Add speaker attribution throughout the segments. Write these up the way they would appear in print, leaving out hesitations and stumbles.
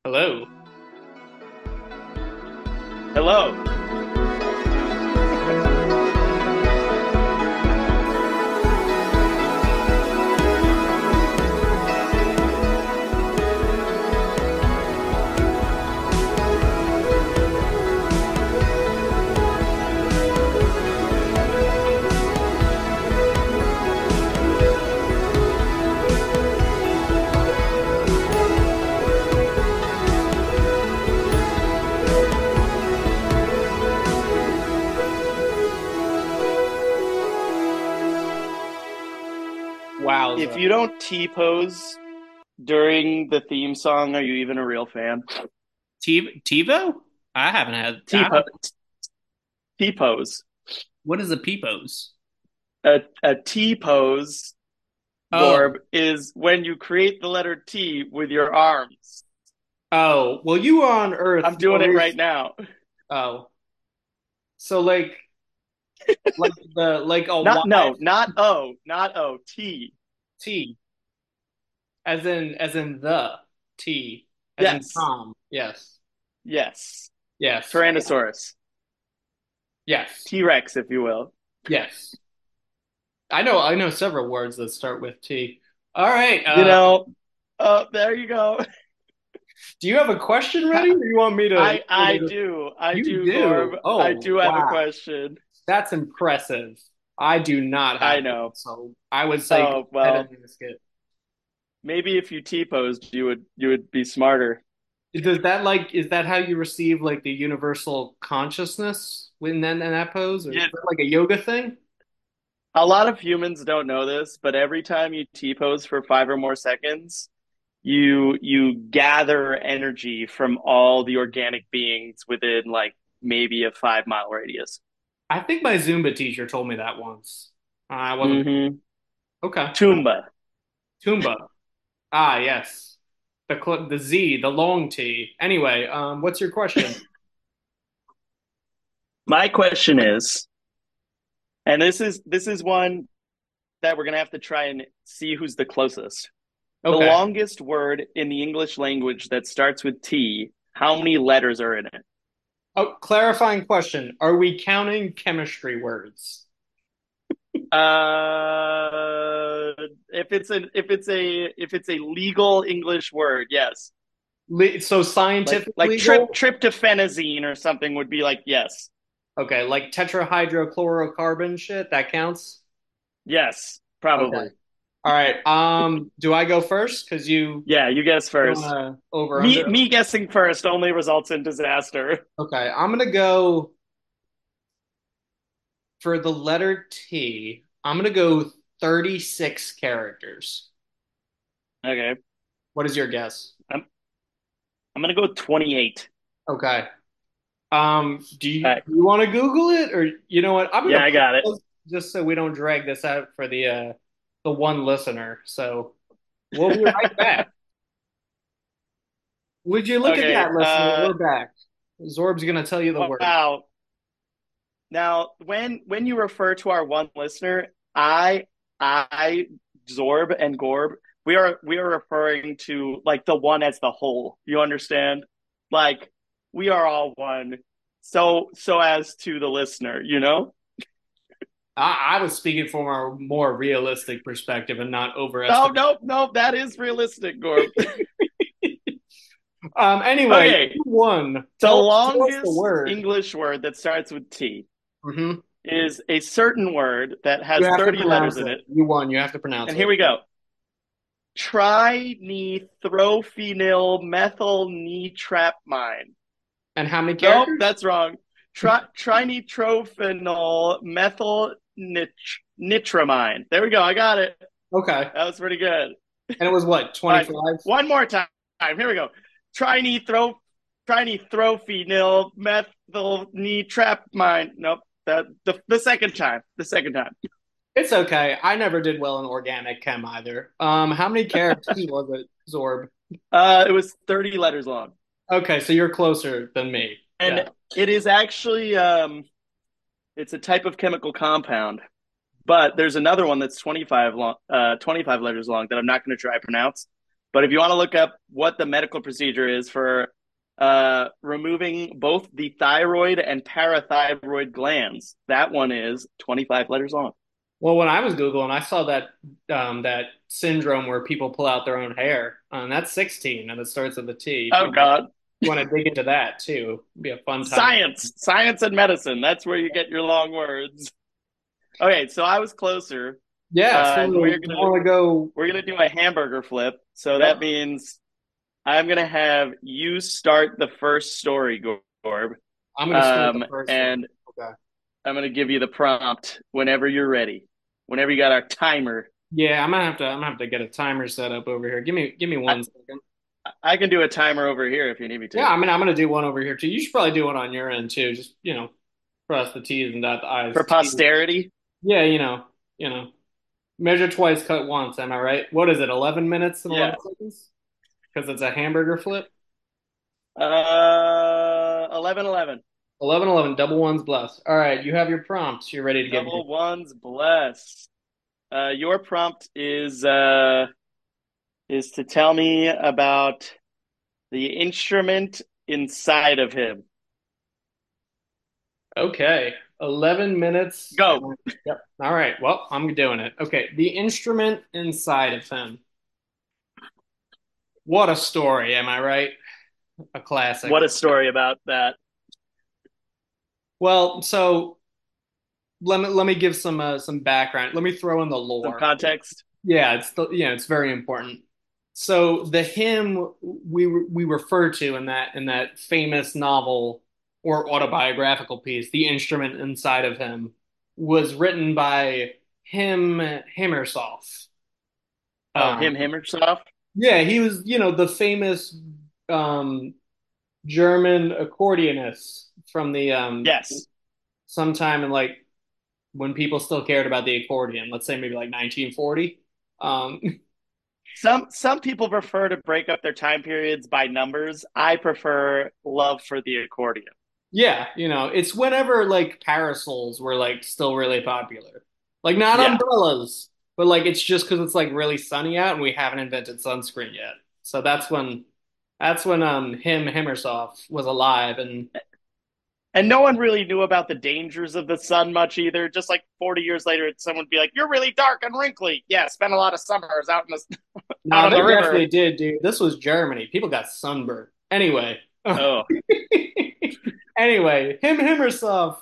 Speaker 1: Hello.
Speaker 2: Hello. If
Speaker 1: Wowza.
Speaker 2: you don't T-pose during the theme song, are you even a real fan?
Speaker 1: TiVo? I haven't had. I
Speaker 2: T-pose.
Speaker 1: don't.
Speaker 2: T-pose.
Speaker 1: What is a peepos?
Speaker 2: A T-pose,
Speaker 1: Oh,
Speaker 2: Gorb, is when you create the letter T with your arms.
Speaker 1: oh. Well, you were on Earth
Speaker 2: I'm doing
Speaker 1: no
Speaker 2: it right
Speaker 1: reason.
Speaker 2: now.
Speaker 1: Oh, so like a Y
Speaker 2: Not no, not O, not O, T.
Speaker 1: T, as in the T, as in
Speaker 2: Yes.
Speaker 1: Tom. Yes,
Speaker 2: Yes.
Speaker 1: yes,
Speaker 2: Tyrannosaurus.
Speaker 1: yes,
Speaker 2: T-Rex, if you will.
Speaker 1: yes. I know several words that start with T. All right.
Speaker 2: You know, there you go.
Speaker 1: Do you have a question ready, or you want me to?
Speaker 2: I do. I
Speaker 1: You
Speaker 2: do, Gorb.
Speaker 1: do.
Speaker 2: I
Speaker 1: Oh,
Speaker 2: do have a
Speaker 1: wow.
Speaker 2: question.
Speaker 1: That's impressive. I do not
Speaker 2: I
Speaker 1: have one,
Speaker 2: know.
Speaker 1: so I would say go
Speaker 2: Oh,
Speaker 1: ahead and
Speaker 2: well,
Speaker 1: ask it.
Speaker 2: maybe if you T-posed, you would be smarter.
Speaker 1: Does that is that how you receive like the universal consciousness when then in that pose, or is
Speaker 2: Yeah.
Speaker 1: that like a yoga thing?
Speaker 2: A lot of humans don't know this, but every time you T-pose for 5 or more seconds, you gather energy from all the organic beings within like maybe a 5 mile radius.
Speaker 1: I think my Zumba teacher told me that once. I wasn't
Speaker 2: Mm-hmm.
Speaker 1: okay.
Speaker 2: Tumba.
Speaker 1: Tumba. Ah, yes. The Z, the long T. Anyway, what's your question?
Speaker 2: My question is, and this is one that we're gonna have to try and see who's the closest. The
Speaker 1: Okay.
Speaker 2: longest word in the English language that starts with T, how many letters are in it?
Speaker 1: Oh, clarifying question. Are we counting chemistry words?
Speaker 2: If it's a legal English word, yes.
Speaker 1: So
Speaker 2: Like
Speaker 1: scientific
Speaker 2: like
Speaker 1: legal?
Speaker 2: tryptophanazine or something would be like yes.
Speaker 1: Okay, like tetrahydrochlorocarbon shit, that counts?
Speaker 2: Yes,
Speaker 1: Okay.
Speaker 2: probably.
Speaker 1: All right. Do I go first? Because
Speaker 2: Yeah, you guess
Speaker 1: you want
Speaker 2: first.
Speaker 1: to over
Speaker 2: Me
Speaker 1: under.
Speaker 2: me guessing first only results in disaster.
Speaker 1: Okay, I'm gonna go for the letter T. I'm gonna go 36 characters.
Speaker 2: Okay.
Speaker 1: What is your guess?
Speaker 2: I'm gonna go 28.
Speaker 1: Okay. Do
Speaker 2: All
Speaker 1: you
Speaker 2: right.
Speaker 1: do you want to Google it, or you know what? I'm
Speaker 2: Yeah,
Speaker 1: gonna
Speaker 2: I got it.
Speaker 1: pause just so we don't drag this out for the one listener. So we'll be right back. Would you look at
Speaker 2: Okay.
Speaker 1: that, listener? We're back. Zorb's gonna tell you the word.
Speaker 2: Wow. Now, when you refer to our one listener, I Zorb and Gorb, we are referring to like the one as the whole. You understand? Like we are all one. So as to the listener, you know?
Speaker 1: I was speaking from a more realistic perspective and not
Speaker 2: No,
Speaker 1: overestimating.
Speaker 2: no, no, that is realistic, Gorb.
Speaker 1: Anyway,
Speaker 2: Okay.
Speaker 1: you won.
Speaker 2: The
Speaker 1: Tell us the
Speaker 2: longest
Speaker 1: word.
Speaker 2: English word that starts with T
Speaker 1: Hmm.
Speaker 2: is a certain word that
Speaker 1: You
Speaker 2: has
Speaker 1: have to
Speaker 2: 30 letters
Speaker 1: pronounce
Speaker 2: in
Speaker 1: it.
Speaker 2: it.
Speaker 1: You won. You have to pronounce
Speaker 2: And here
Speaker 1: it.
Speaker 2: we go. Trinithrophenyl methyl nitramine.
Speaker 1: And how many
Speaker 2: Nope,
Speaker 1: characters?
Speaker 2: that's wrong. Trinitrophenyl methyl nitramine. There we go. I got it.
Speaker 1: Okay.
Speaker 2: That was pretty good.
Speaker 1: And it was what,
Speaker 2: All right,
Speaker 1: 25?
Speaker 2: one more time. Here we go. Trinithro trinithrophenyl methyl nitramine. Nope. The second time. The second time.
Speaker 1: It's okay. I never did well in organic chem either. How many characters was it, Zorb?
Speaker 2: It was 30 letters long.
Speaker 1: Okay, so you're closer than me. Yeah.
Speaker 2: And it is actually it's a type of chemical compound. But there's another one that's 25 letters long that I'm not going to try to pronounce. But if you want to look up what the medical procedure is for removing both the thyroid and parathyroid glands, that one is 25 letters long.
Speaker 1: Well, when I was Googling, I saw that syndrome where people pull out their own hair, and that's 16, and it starts with a T. If
Speaker 2: Oh, God.
Speaker 1: you want to dig into that too, it'd be a fun time.
Speaker 2: Science and medicine. That's where you get your long words. Okay, so I was closer.
Speaker 1: Yeah, so
Speaker 2: And
Speaker 1: you want to go?
Speaker 2: we're gonna do a hamburger flip. So
Speaker 1: Yep,
Speaker 2: that means I'm gonna have you start the first story, Gorb.
Speaker 1: I'm gonna start the first one.
Speaker 2: And
Speaker 1: Okay.
Speaker 2: I'm gonna give you the prompt whenever you're ready. Whenever you got our timer.
Speaker 1: Yeah, I'm gonna have to get a timer set up over here. Give me
Speaker 2: I,
Speaker 1: 1 second.
Speaker 2: I can do a timer over here if you need me
Speaker 1: Yeah,
Speaker 2: to.
Speaker 1: I mean I'm gonna do one over here too. You should probably do one on your end too. Just cross the T's and dot the
Speaker 2: For
Speaker 1: I's.
Speaker 2: posterity.
Speaker 1: Yeah, measure twice, cut once. Am I right? What is it? 11 minutes and
Speaker 2: Yeah.
Speaker 1: 11 seconds? Because it's a hamburger flip.
Speaker 2: 11, 11.
Speaker 1: 11, 11. Double ones blessed. All right, you have your prompts. You're ready to give me.
Speaker 2: Double ones blessed. Your prompt is to tell me about the instrument inside of him.
Speaker 1: Okay, 11 minutes.
Speaker 2: Go.
Speaker 1: Yep. All right. Well, I'm doing it. Okay, the instrument inside of him. What a story, am I right? A classic.
Speaker 2: What a story about that.
Speaker 1: Well, so let me give some background. Let me throw in the
Speaker 2: Some
Speaker 1: lore.
Speaker 2: context.
Speaker 1: Yeah, it's very important. So the hymn we refer to in that famous novel or autobiographical piece, The Instrument Inside of Him, was written by him Himmersoff.
Speaker 2: Oh,
Speaker 1: Um,
Speaker 2: him, Himmersoff.
Speaker 1: yeah, he was, the famous um, German accordionist from the
Speaker 2: Yes.
Speaker 1: sometime in like when people still cared about the accordion. Let's say maybe like 1940. Um,
Speaker 2: Some people prefer to break up their time periods by numbers. I prefer love for the accordion.
Speaker 1: Yeah, it's whenever like parasols were like still really popular. Like not
Speaker 2: Yeah.
Speaker 1: umbrellas, but like it's just because it's like really sunny out and we haven't invented sunscreen yet. So that's when him Himmersoff was alive and
Speaker 2: And no one really knew about the dangers of the sun much either. Just like 40 years later, someone would be like, "You're really dark and wrinkly." Yeah, spent a lot of summers out in the out
Speaker 1: no,
Speaker 2: on the
Speaker 1: they
Speaker 2: river.
Speaker 1: definitely did, dude. This was Germany. People got sunburned. Anyway.
Speaker 2: Oh,
Speaker 1: Anyway, him Himmersoff,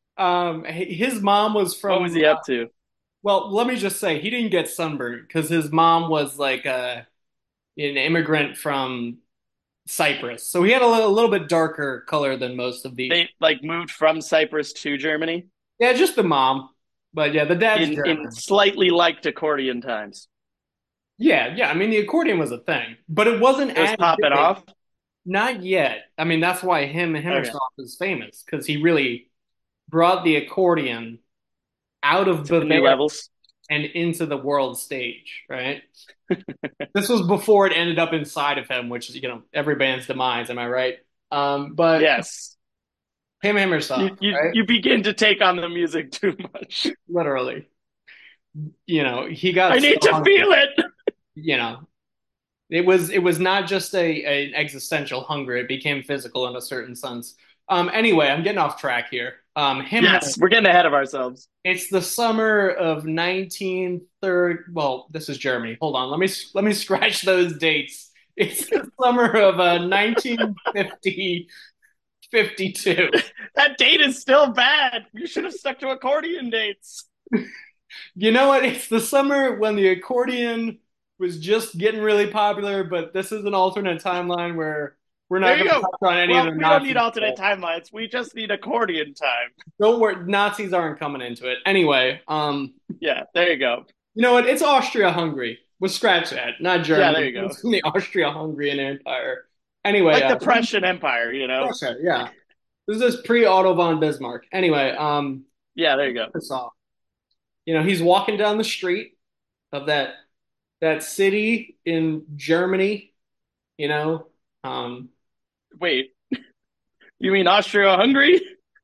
Speaker 1: his mom was
Speaker 2: what was
Speaker 1: from
Speaker 2: he up to?
Speaker 1: well, let me just say he didn't get sunburned because his mom was like an immigrant from Cyprus. So he had a little bit darker color than most of the.
Speaker 2: They like moved from Cyprus to Germany
Speaker 1: Yeah, just the mom. But yeah, the dad's
Speaker 2: in
Speaker 1: German.
Speaker 2: slightly liked accordion times.
Speaker 1: Yeah, yeah. I mean, the accordion was a thing, but it wasn't
Speaker 2: It was
Speaker 1: as
Speaker 2: popping
Speaker 1: big.
Speaker 2: off.
Speaker 1: Not yet. I mean, that's why him
Speaker 2: Okay,
Speaker 1: Himmersoff is famous because he really brought the accordion out of
Speaker 2: to new
Speaker 1: Bavaria
Speaker 2: levels.
Speaker 1: and into the world stage, right? This was before it ended up inside of him, which is, every band's demise, am I right? But
Speaker 2: Yes,
Speaker 1: him Himmersoff, right?
Speaker 2: you begin to take on the music too much.
Speaker 1: Literally. He got
Speaker 2: I
Speaker 1: so
Speaker 2: need to
Speaker 1: hungry.
Speaker 2: feel it.
Speaker 1: You know, it was not just an existential hunger; it became physical in a certain sense. Anyway, I'm getting off track here. Him,
Speaker 2: Yes, we're getting ahead of ourselves.
Speaker 1: it's the summer of 1930. Well, this is Germany. Hold on, let me scratch those dates. It's the summer of 1950 52.
Speaker 2: That date is still bad. You should have stuck to accordion dates.
Speaker 1: You know what? It's the summer when the accordion was just getting really popular, but this is an alternate timeline where we're not
Speaker 2: There you
Speaker 1: going to
Speaker 2: go.
Speaker 1: touch on any of
Speaker 2: Well,
Speaker 1: the
Speaker 2: we don't
Speaker 1: Nazi
Speaker 2: need alternate
Speaker 1: stuff.
Speaker 2: timelines. We just need accordion time.
Speaker 1: Don't worry, Nazis aren't coming into it. Anyway,
Speaker 2: Yeah, there you go.
Speaker 1: you know what? It's Austria-Hungary. We'll scratch that. Not
Speaker 2: Yeah, there
Speaker 1: Germany.
Speaker 2: you go.
Speaker 1: It's from the Austria-Hungarian Empire. Anyway,
Speaker 2: Like the Prussian Empire,
Speaker 1: Russia, yeah. This is pre-Otto von Bismarck. Anyway,
Speaker 2: Yeah, there you go.
Speaker 1: this off. He's walking down the street of that city in Germany, you know. Um,
Speaker 2: Wait, you mean Austria-Hungary?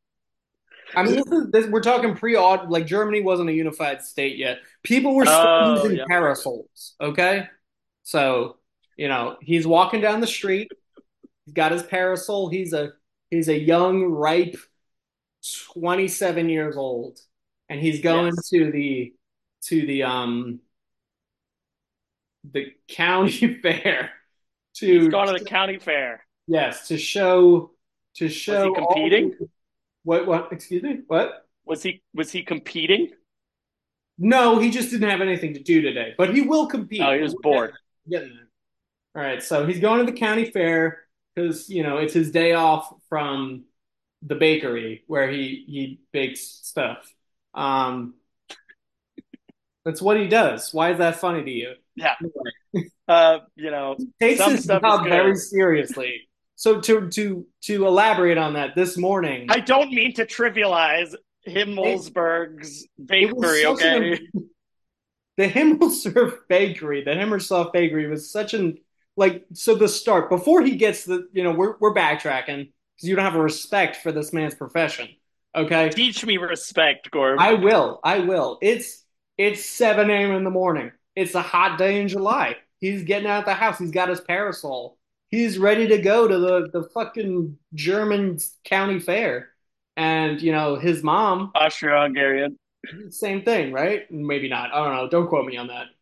Speaker 1: I mean, we're talking pre-Aud, like Germany wasn't a unified state yet. People were still
Speaker 2: Oh,
Speaker 1: using
Speaker 2: yep.
Speaker 1: parasols, okay? So, He's walking down the street. He's got his parasol. He's a young, ripe 27 years old, and he's going
Speaker 2: Yes.
Speaker 1: to the county fair
Speaker 2: He's
Speaker 1: to
Speaker 2: gone to the county fair.
Speaker 1: yes, to
Speaker 2: Was he
Speaker 1: show all
Speaker 2: competing?
Speaker 1: what excuse me, what?
Speaker 2: Was he competing?
Speaker 1: No, he just didn't have anything to do today, but he will
Speaker 2: Oh,
Speaker 1: compete.
Speaker 2: he was bored.
Speaker 1: Getting there. All right, so he's going to the county fair because it's his day off from the bakery where he bakes stuff. Um, that's what he does. Why is that funny to you?
Speaker 2: Yeah.
Speaker 1: Anyway,
Speaker 2: Some
Speaker 1: takes his
Speaker 2: stuff is
Speaker 1: job very
Speaker 2: good.
Speaker 1: seriously. So to elaborate on that, this morning
Speaker 2: I don't mean to trivialize
Speaker 1: it,
Speaker 2: Himmelsberg's
Speaker 1: it was
Speaker 2: bakery,
Speaker 1: such
Speaker 2: okay?
Speaker 1: an the Himmelsdorf Bakery, the Himmersoft Bakery was such an like so the start before he gets we're backtracking because you don't have a respect for this man's profession. Okay,
Speaker 2: Teach me respect, Gorb.
Speaker 1: I will. It's 7 a.m. in the morning. It's a hot day in July. He's getting out of the house. He's got his parasol. He's ready to go to the fucking German county fair. And his mom,
Speaker 2: Austro-Hungarian.
Speaker 1: same thing, right? Maybe not. I don't know. Don't quote me on that.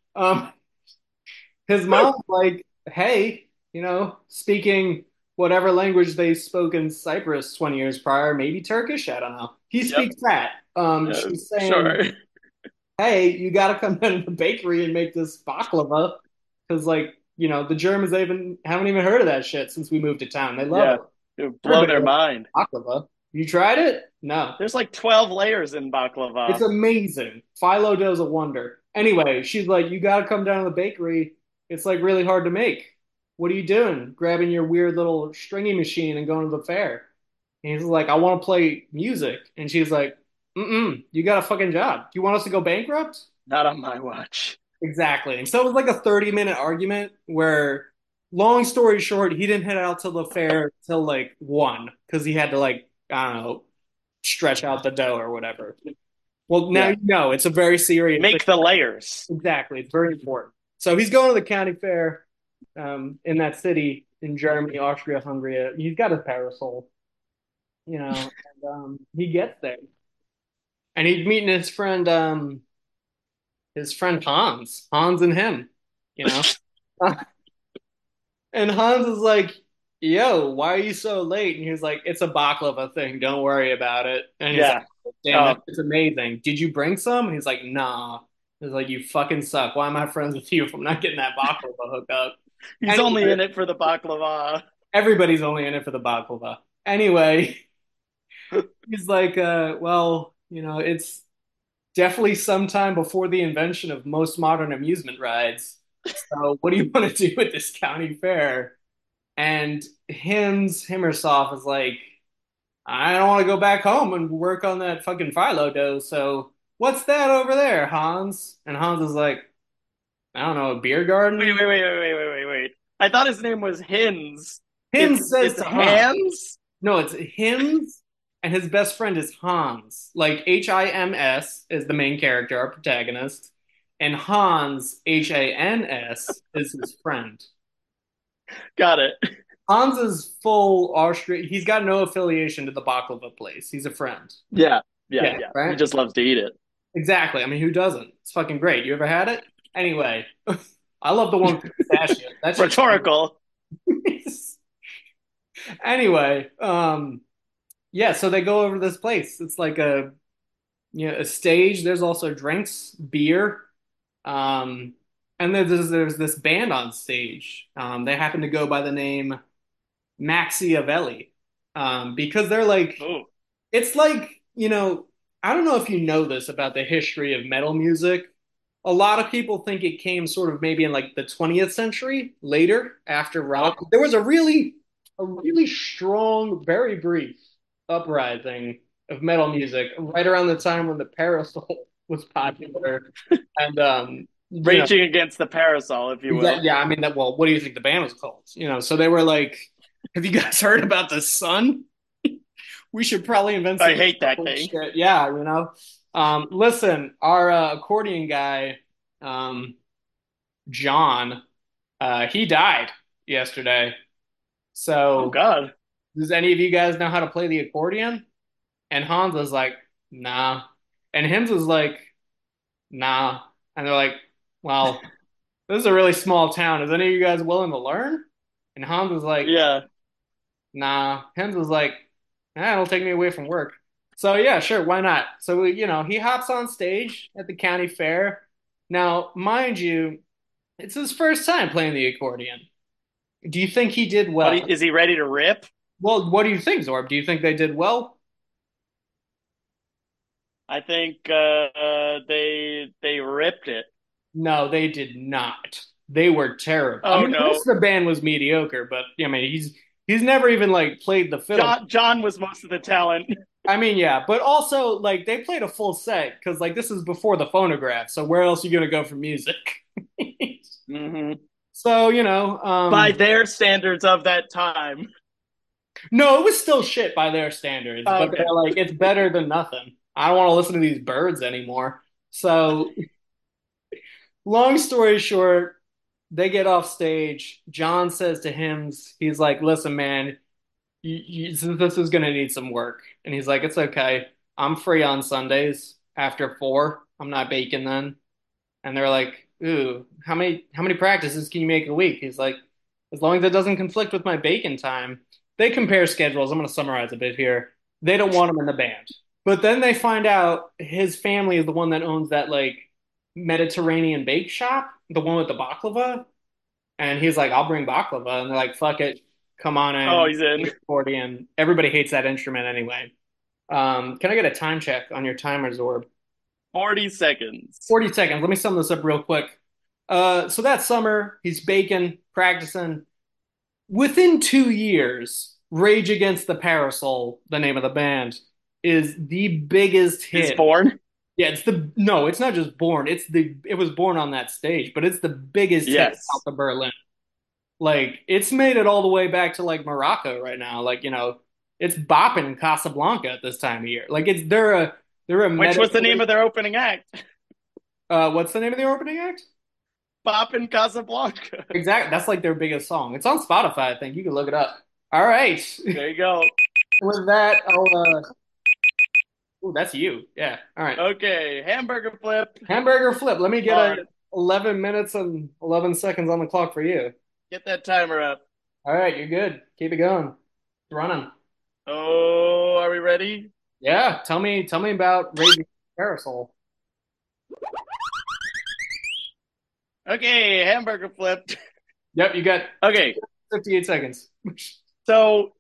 Speaker 1: His mom's like, hey, speaking whatever language they spoke in Cyprus 20 years prior, maybe Turkish. I don't know. He
Speaker 2: Yep.
Speaker 1: speaks that. She's saying,
Speaker 2: Sure.
Speaker 1: hey, you got to come down to the bakery and make this baklava because, like, the Germans haven't even heard of that shit since we moved to town. They love
Speaker 2: Yeah.
Speaker 1: it.
Speaker 2: It would blow
Speaker 1: Everybody
Speaker 2: their
Speaker 1: loves
Speaker 2: mind.
Speaker 1: baklava. You tried it? No.
Speaker 2: There's like 12 layers in
Speaker 1: It's
Speaker 2: baklava.
Speaker 1: amazing. Philo does a wonder. Anyway, she's like, you got to come down to the bakery. It's like really hard to make. What are you doing? Grabbing your weird little stringy machine and going to the fair. And he's like, I want to play music. And she's like, you got a fucking job. Do you want us to go bankrupt?
Speaker 2: Not on my watch.
Speaker 1: Exactly. And so it was like a 30-minute argument where, long story short, he didn't head out to the fair till like 1 because he had to, like, I don't know, stretch out the dough or whatever. Well, now
Speaker 2: Yeah.
Speaker 1: it's a very serious thing.
Speaker 2: Make the layers.
Speaker 1: Exactly. It's very important. So he's going to the county fair in that city in Germany, Austria, Hungary. He's got his parasol, and he gets there. And he's meeting his friend Hans and him, you know. And Hans is like, yo, why are you so late? And he's like, it's a baklava thing. Don't worry about it. And he's like,
Speaker 2: Yeah.
Speaker 1: damn,
Speaker 2: Oh,
Speaker 1: it's amazing. Did you bring some? And he's like, nah. He's like, you fucking suck. Why am I friends with you if I'm not getting that baklava hookup?
Speaker 2: he's only
Speaker 1: Anyway,
Speaker 2: in it for the baklava.
Speaker 1: everybody's only in it for the baklava. Anyway, he's like, well, it's definitely sometime before the invention of most modern amusement rides. So what do you want to do at this county fair? And Himmersoft is like, I don't want to go back home and work on that fucking phyllo dough. So what's that over there, Hans? And Hans is like, I don't know, a beer
Speaker 2: Wait,
Speaker 1: garden?
Speaker 2: wait, wait, wait, wait, wait, wait, wait. I thought his name was Hins.
Speaker 1: Hims
Speaker 2: It's
Speaker 1: says
Speaker 2: it's
Speaker 1: to Hans.
Speaker 2: Hans?
Speaker 1: No, it's Hims, and his best friend is Hans. Like Hims is the main character, our protagonist, and Hans Hans is his friend.
Speaker 2: Got it.
Speaker 1: Hans is full Austrian. He's got no affiliation to the baklava place. He's a friend.
Speaker 2: Yeah. Yeah,
Speaker 1: Yeah,
Speaker 2: yeah. He
Speaker 1: right?
Speaker 2: just loves to eat it.
Speaker 1: Exactly. I mean, who doesn't? It's fucking great. You ever had it? Anyway, I love the one with pistachio. That shit's
Speaker 2: Rhetorical.
Speaker 1: anyway, yeah, so they go over to this place. It's like a stage. There's also drinks, beer, um, and then there's this band on stage. They happen to go by the name Machiavelli, because they're like
Speaker 2: Oh.
Speaker 1: it's like, I don't know if you know this about the history of metal music. A lot of people think it came sort of maybe in like the 20th century, later after rock.
Speaker 2: Oh.
Speaker 1: There was a really strong, very brief uprising of metal music right around the time when the Parasol was popular. And
Speaker 2: Raging against the parasol, if you will.
Speaker 1: yeah, I mean that. Well, what do you think the band was called? So they were like, "Have you guys heard about the sun? We should probably invent
Speaker 2: I
Speaker 1: some
Speaker 2: hate that thing.
Speaker 1: shit." Yeah, listen, our accordion guy, um, John. He died yesterday.
Speaker 2: Oh
Speaker 1: So,
Speaker 2: God.
Speaker 1: does any of you guys know how to play the accordion? And Hans was like, nah. And Hims was like, nah. And they're like, well, this is a really small town. Is any of you guys willing to learn? And Hans was like,
Speaker 2: Yeah.
Speaker 1: nah. Hims was like, it'll take me away from work. So yeah, sure, why not? So he hops on stage at the county fair. Now, mind you, it's his first time playing the accordion. Do you think he did
Speaker 2: But
Speaker 1: well?
Speaker 2: is he ready to rip?
Speaker 1: Well, what do you think, Zorb? Do you think they did well?
Speaker 2: I think they ripped it.
Speaker 1: No, they did not. They were terrible. I
Speaker 2: Oh
Speaker 1: mean, the
Speaker 2: no.
Speaker 1: rest of the band was mediocre, but I mean, he's never even like played the fiddle.
Speaker 2: John was most of the talent.
Speaker 1: I mean, yeah, but also like they played a full set because like this is before the phonograph, so where else are you gonna go for music?
Speaker 2: Hmm.
Speaker 1: So,
Speaker 2: By their standards of that time.
Speaker 1: no, it was still shit by their standards,
Speaker 2: Oh,
Speaker 1: but
Speaker 2: okay.
Speaker 1: they're like, it's better than nothing. I don't want to listen to these birds anymore. So, long story short, they get off stage. John says to Hims, he's like, listen, man, this is going to need some work. And he's like, it's okay. I'm free on Sundays after 4. I'm not baking then. And they're like, ooh, how many practices can you make a week? He's like, as long as it doesn't conflict with my bacon time. They compare schedules. I'm going to summarize a bit here. They don't want him in the band. But then they find out his family is the one that owns that like Mediterranean bake shop, the one with the baklava. And he's like, I'll bring baklava. And they're like, fuck it. Come on
Speaker 2: Oh,
Speaker 1: in.
Speaker 2: he's in.
Speaker 1: Accordion. Everybody hates that instrument anyway. Can I get a time check on your timer, Zorb?
Speaker 2: 40 seconds.
Speaker 1: 40 seconds. Let me sum this up real quick. So that summer, he's baking, practicing. Within 2 years, Rage Against the Parasol, the name of the band, is the biggest
Speaker 2: Is
Speaker 1: hit.
Speaker 2: born?
Speaker 1: Yeah, it's not just born. It was born on that stage, but it's the biggest hit out
Speaker 2: Yes.
Speaker 1: of Berlin. Like it's made it all the way back to like Morocco right now. Like, it's bopping Casablanca at this time of year. Like they're a
Speaker 2: Which was the name
Speaker 1: Mediterranean.
Speaker 2: of their opening act?
Speaker 1: What's the name of the opening act?
Speaker 2: Bop in Casablanca.
Speaker 1: Exactly. That's like their biggest song. It's on Spotify, I think. You can look it up. All right.
Speaker 2: There you go.
Speaker 1: With that, ooh, that's you. Yeah. All right.
Speaker 2: Okay, hamburger flip.
Speaker 1: Hamburger flip. Let me get a
Speaker 2: On.
Speaker 1: 11 minutes and 11 seconds on the clock for you.
Speaker 2: Get that timer up.
Speaker 1: All right. You're good. Keep it going. It's running.
Speaker 2: Oh, are we ready?
Speaker 1: Yeah. Tell me about Raging Parasol.
Speaker 2: Okay, hamburger flipped.
Speaker 1: Yep. You got
Speaker 2: Okay,
Speaker 1: 58 seconds.
Speaker 2: so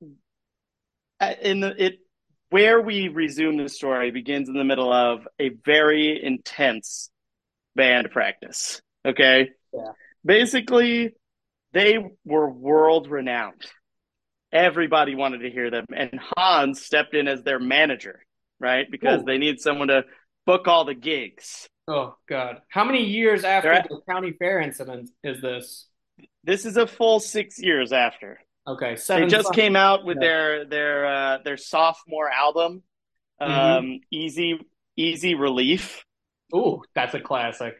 Speaker 2: in the it where we resume the story begins in the middle of a very intense band practice. Okay,
Speaker 1: Yeah.
Speaker 2: basically they were world renowned. Everybody wanted to hear them, and Hans stepped in as their manager, right? Because
Speaker 1: Oh,
Speaker 2: they need someone to book all the gigs.
Speaker 1: oh God. How many years
Speaker 2: They're
Speaker 1: after
Speaker 2: at,
Speaker 1: the county fair incident is this?
Speaker 2: this is a full 6 years after.
Speaker 1: Okay.
Speaker 2: They
Speaker 1: Seven.
Speaker 2: just came out with
Speaker 1: Yeah.
Speaker 2: their sophomore album,
Speaker 1: Mm-hmm.
Speaker 2: Easy Relief.
Speaker 1: Ooh, that's a classic.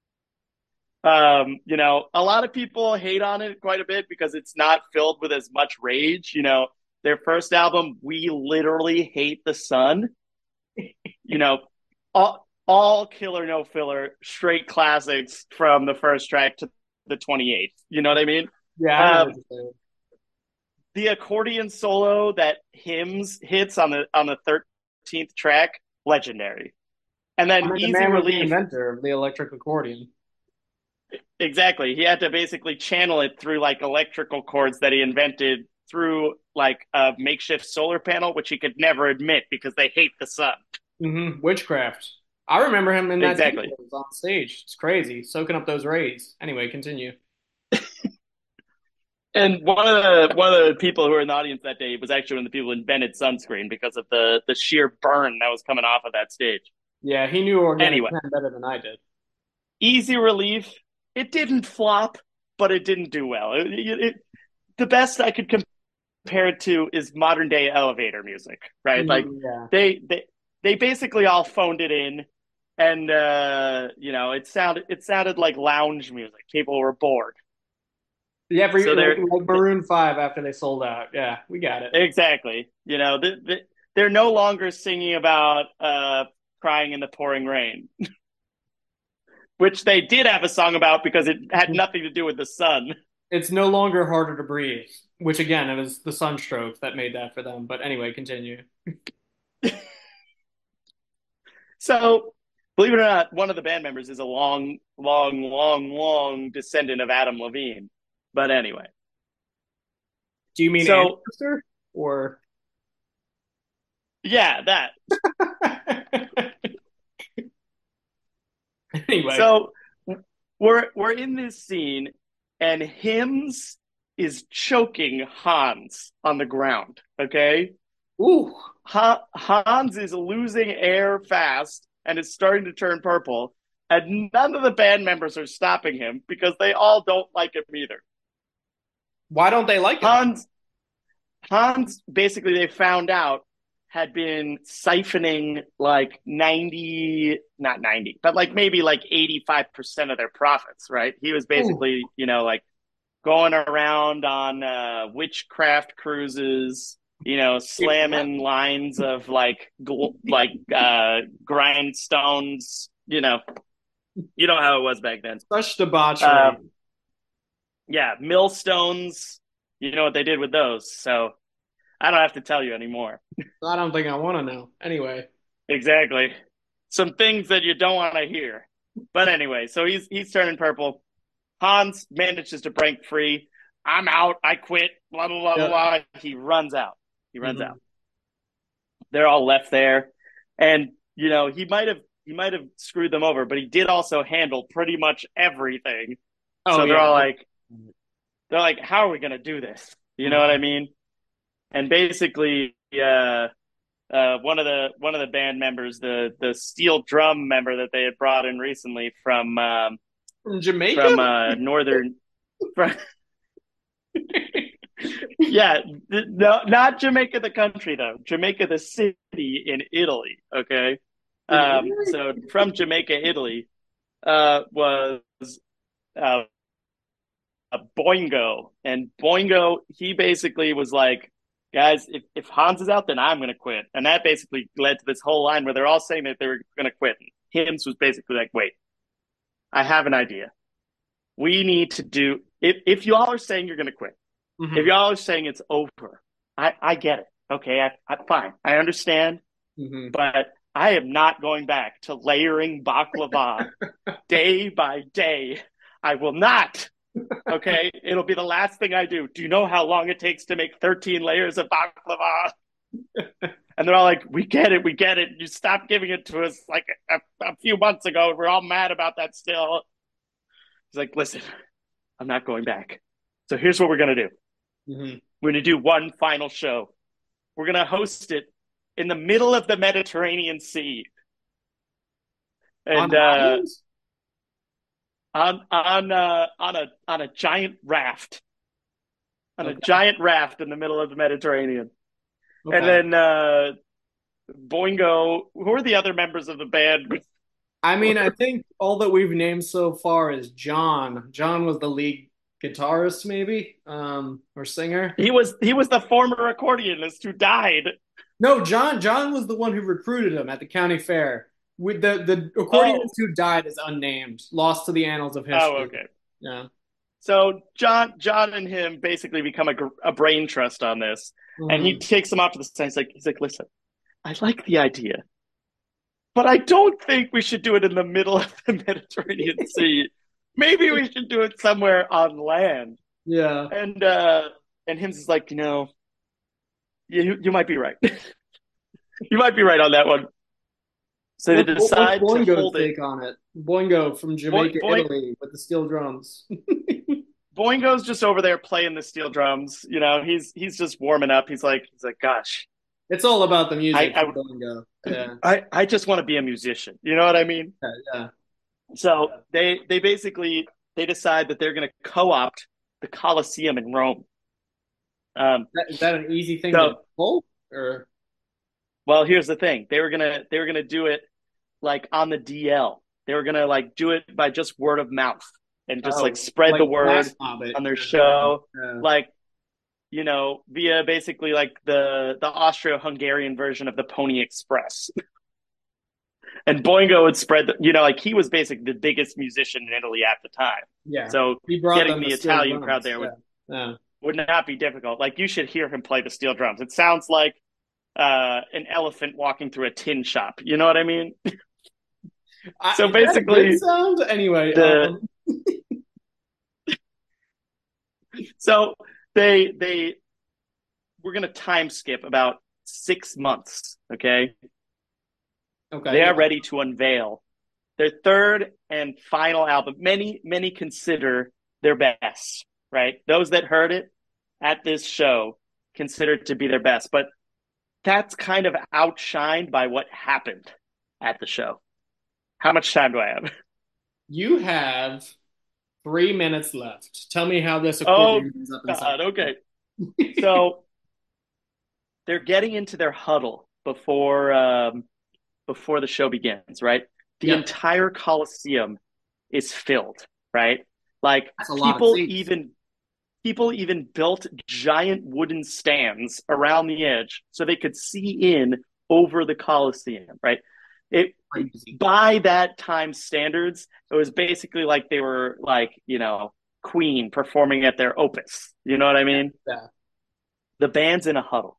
Speaker 2: A lot of people hate on it quite a bit because it's not filled with as much rage. Their first album, We Literally Hate the Sun. You know, all killer no filler, straight classics from the first track to the 28th. You know what I mean?
Speaker 1: Yeah, I know what
Speaker 2: Um,
Speaker 1: you're saying.
Speaker 2: the accordion solo that Hymns hits on the 13th track, legendary. And
Speaker 1: I
Speaker 2: then
Speaker 1: mean, the
Speaker 2: Easy
Speaker 1: man was the
Speaker 2: Relief,
Speaker 1: inventor of the electric accordion.
Speaker 2: exactly. He had to basically channel it through like electrical cords that he invented through like a makeshift solar panel, which he could never admit because they hate the sun.
Speaker 1: Witchcraft. I remember him in that video
Speaker 2: Exactly.
Speaker 1: on stage. It's crazy, soaking up those rays. Anyway, continue.
Speaker 2: And one of the people who were in the audience that day was actually one of the people who invented sunscreen because of the sheer burn that was coming off of that stage.
Speaker 1: Yeah, he knew organic
Speaker 2: Anyway,
Speaker 1: chem better than I did.
Speaker 2: Easy Relief. It didn't flop, but it didn't do well. The best I could compare it to is modern day elevator music, right? Like
Speaker 1: Yeah.
Speaker 2: they basically all phoned it in, and it sounded like lounge music. People were bored.
Speaker 1: Yeah,
Speaker 2: So
Speaker 1: like Maroon 5 after they sold out. Yeah, we got it.
Speaker 2: exactly, they're no longer singing about crying in the pouring rain, which they did have a song about because it had nothing to do with the sun.
Speaker 1: It's no longer harder to breathe, which again, it was the sunstroke that made that for them. But anyway, continue.
Speaker 2: So, believe it or not, one of the band members is a long, long, long, long descendant of Adam Levine. But anyway,
Speaker 1: Do you mean
Speaker 2: so
Speaker 1: ancestor or
Speaker 2: yeah, that.
Speaker 1: anyway?
Speaker 2: So we're in this scene, and Hims is choking Hans on the ground. Okay,
Speaker 1: Ooh,
Speaker 2: Hans is losing air fast and is starting to turn purple, and none of the band members are stopping him because they all don't like him either.
Speaker 1: why don't they like him?
Speaker 2: Hans Hans basically they found out had been siphoning like 90, not 90, but like maybe like 85% of their profits, right? He was
Speaker 1: Ooh,
Speaker 2: basically, like going around on witchcraft cruises,
Speaker 1: wait, what?
Speaker 2: slamming lines of grindstones, how it was back then.
Speaker 1: Such
Speaker 2: Uh,
Speaker 1: debauchery.
Speaker 2: yeah, millstones, you know what they did with those. So I don't have to tell you anymore.
Speaker 1: I don't think I want to know. Anyway,
Speaker 2: Exactly. Some things that you don't want to hear. But anyway, so he's turning purple. Hans manages to break free. I'm out. I quit. Blah blah blah blah.
Speaker 1: yeah.
Speaker 2: Blah. He runs out. He runs
Speaker 1: Mhm.
Speaker 2: out. They're all left there, and he might have screwed them over, but he did also handle pretty much everything.
Speaker 1: Oh
Speaker 2: So
Speaker 1: yeah.
Speaker 2: they're like, how are we gonna do this? You know what I
Speaker 1: Mhm.
Speaker 2: mean? And basically, one of the band members, the steel drum member that they had brought in recently
Speaker 1: From Jamaica?
Speaker 2: from northern, from, yeah, no, not Jamaica the country though, Jamaica the city in Italy. Okay,
Speaker 1: In Italy?
Speaker 2: so from Jamaica, Italy, was uh, Boingo, and Boingo he basically was like, guys, if Hans is out, then I'm going to quit. And that basically led to this whole line where they're all saying that they were going to quit. Hims was basically like, wait, I have an idea. We need to do, if y'all are saying you're going to quit, if
Speaker 1: Hmm.
Speaker 2: y'all are saying it's over, I get it. Okay, fine. I understand,
Speaker 1: Hmm.
Speaker 2: but I am not going back to layering baklava day by day. I will not. Okay, it'll be the last thing I do. Do you know how long it takes to make 13 layers of baklava? And they're all like, we get it, we get it. You stopped giving it to us like a few months ago. We're all mad about that still. He's like, listen, I'm not going back. So here's what we're going to do.
Speaker 1: Hmm.
Speaker 2: We're going to do one final show. We're going to host it in the middle of the Mediterranean Sea.
Speaker 1: On
Speaker 2: And
Speaker 1: an island?
Speaker 2: on a giant raft,
Speaker 1: Okay.
Speaker 2: in the middle of the Mediterranean. And
Speaker 1: Okay.
Speaker 2: then Boingo, who are the other members of the band?
Speaker 1: I mean, I think all that we've named so far is John. John was the lead guitarist, maybe, or singer.
Speaker 2: He was the former accordionist who died.
Speaker 1: No, John was the one who recruited him at the county fair. With the
Speaker 2: Oh,
Speaker 1: accordionist who died is unnamed, lost to the annals of
Speaker 2: oh,
Speaker 1: history.
Speaker 2: okay.
Speaker 1: Yeah.
Speaker 2: So John and him basically become a brain trust on this, and he
Speaker 1: Hmm.
Speaker 2: takes him off to the side. He's like, listen, I like the idea, but I don't think we should do it in the middle of the Mediterranean Sea. Maybe we should do it somewhere on land.
Speaker 1: Yeah.
Speaker 2: And him is like, you might be right. You might be right on that one. So they
Speaker 1: What's
Speaker 2: decide to
Speaker 1: Boingo's
Speaker 2: hold it.
Speaker 1: take on it? Boingo from Jamaica,
Speaker 2: Boing,
Speaker 1: Italy, with the steel drums.
Speaker 2: Boingo's just over there playing the steel drums. He's just warming up. He's like, gosh,
Speaker 1: It's all about the
Speaker 2: I
Speaker 1: music for Boingo. Yeah.
Speaker 2: I just want to be a musician. You know what I mean?
Speaker 1: Yeah. Yeah.
Speaker 2: So they basically they decide that they're going to co-opt the Colosseum in Rome. Um,
Speaker 1: Is that an easy thing to
Speaker 2: so
Speaker 1: pull? Or
Speaker 2: well, here's the thing: they were gonna do it like on the DL. They were gonna like do it by just word of mouth. and just like
Speaker 1: Oh,
Speaker 2: spread
Speaker 1: like
Speaker 2: the word
Speaker 1: Last Hobbit
Speaker 2: on their
Speaker 1: kind of thing.
Speaker 2: show, like via basically like the Austro-Hungarian version of the Pony Express. And Boingo would spread like he was basically the biggest musician in Italy at the time.
Speaker 1: Yeah,
Speaker 2: So
Speaker 1: he brought
Speaker 2: getting
Speaker 1: them the
Speaker 2: the
Speaker 1: steel
Speaker 2: Italian crowd
Speaker 1: drums.
Speaker 2: there
Speaker 1: Yeah, yeah.
Speaker 2: would not be difficult. Like you should hear him play the steel drums. It sounds like an elephant walking through a tin shop. You know what I mean? So
Speaker 1: Is that a good
Speaker 2: basically,
Speaker 1: sound? Anyway,
Speaker 2: the so they we're gonna time skip about 6 months. Okay, they
Speaker 1: okay,
Speaker 2: are
Speaker 1: yeah,
Speaker 2: ready to unveil their third and final album. Many consider their best. Right, those that heard it at this show consider it to be their best, but that's kind of outshined by what happened at the show. How much time do I have?
Speaker 1: you have 3 minutes left. Tell me how this
Speaker 2: Oh
Speaker 1: accordion ends up inside.
Speaker 2: God, okay. So they're getting into their huddle before the show begins, right? The
Speaker 1: Yep,
Speaker 2: entire Coliseum is filled, right? Like
Speaker 1: that's a lot of
Speaker 2: people
Speaker 1: seats.
Speaker 2: even people even built giant wooden stands around the edge so they could see in over the Coliseum, right? It
Speaker 1: Crazy.
Speaker 2: by that time standards, it was basically like they were like, Queen performing at their opus. You know what I mean?
Speaker 1: Yeah.
Speaker 2: The band's in a huddle.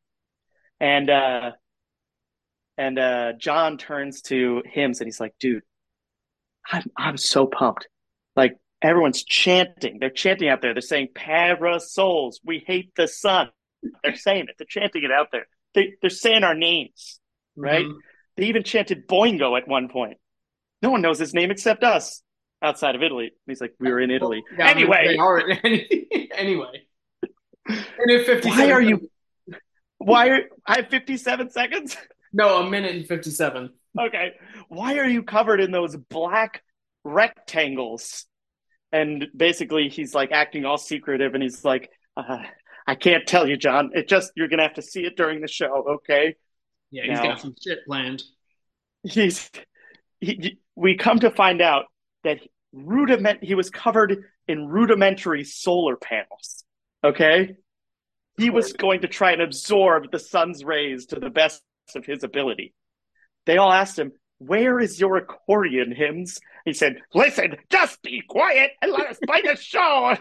Speaker 2: And John turns to Hims and he's like, dude, I'm so pumped. Like everyone's chanting. They're chanting out there. They're saying parasols. We hate the sun. They're saying it. They're chanting it out there. They're saying our names, right?
Speaker 1: Hmm.
Speaker 2: They even chanted Boingo at one point. No one knows his name except us outside of Italy. And he's like, we were in
Speaker 1: Well,
Speaker 2: Italy.
Speaker 1: yeah, I mean, they
Speaker 2: Anyway,
Speaker 1: are anyway. And in
Speaker 2: why
Speaker 1: 57
Speaker 2: are you
Speaker 1: seconds.
Speaker 2: I have 57 seconds?
Speaker 1: No, a minute and 57.
Speaker 2: Okay. Why are you covered in those black rectangles? And basically, he's like acting all secretive, and he's like, "I can't tell you, John. You're gonna have to see it during the show, okay?"
Speaker 1: Yeah, he's got
Speaker 2: Now
Speaker 1: some shit planned.
Speaker 2: he's we come to find out that he was covered in rudimentary solar panels. Okay,
Speaker 1: Of
Speaker 2: he
Speaker 1: course.
Speaker 2: was going to try and absorb the sun's rays to the best of his ability. They all asked him, "Where is your accordion, Hims?" He said, "Listen, just be quiet and let us play the show."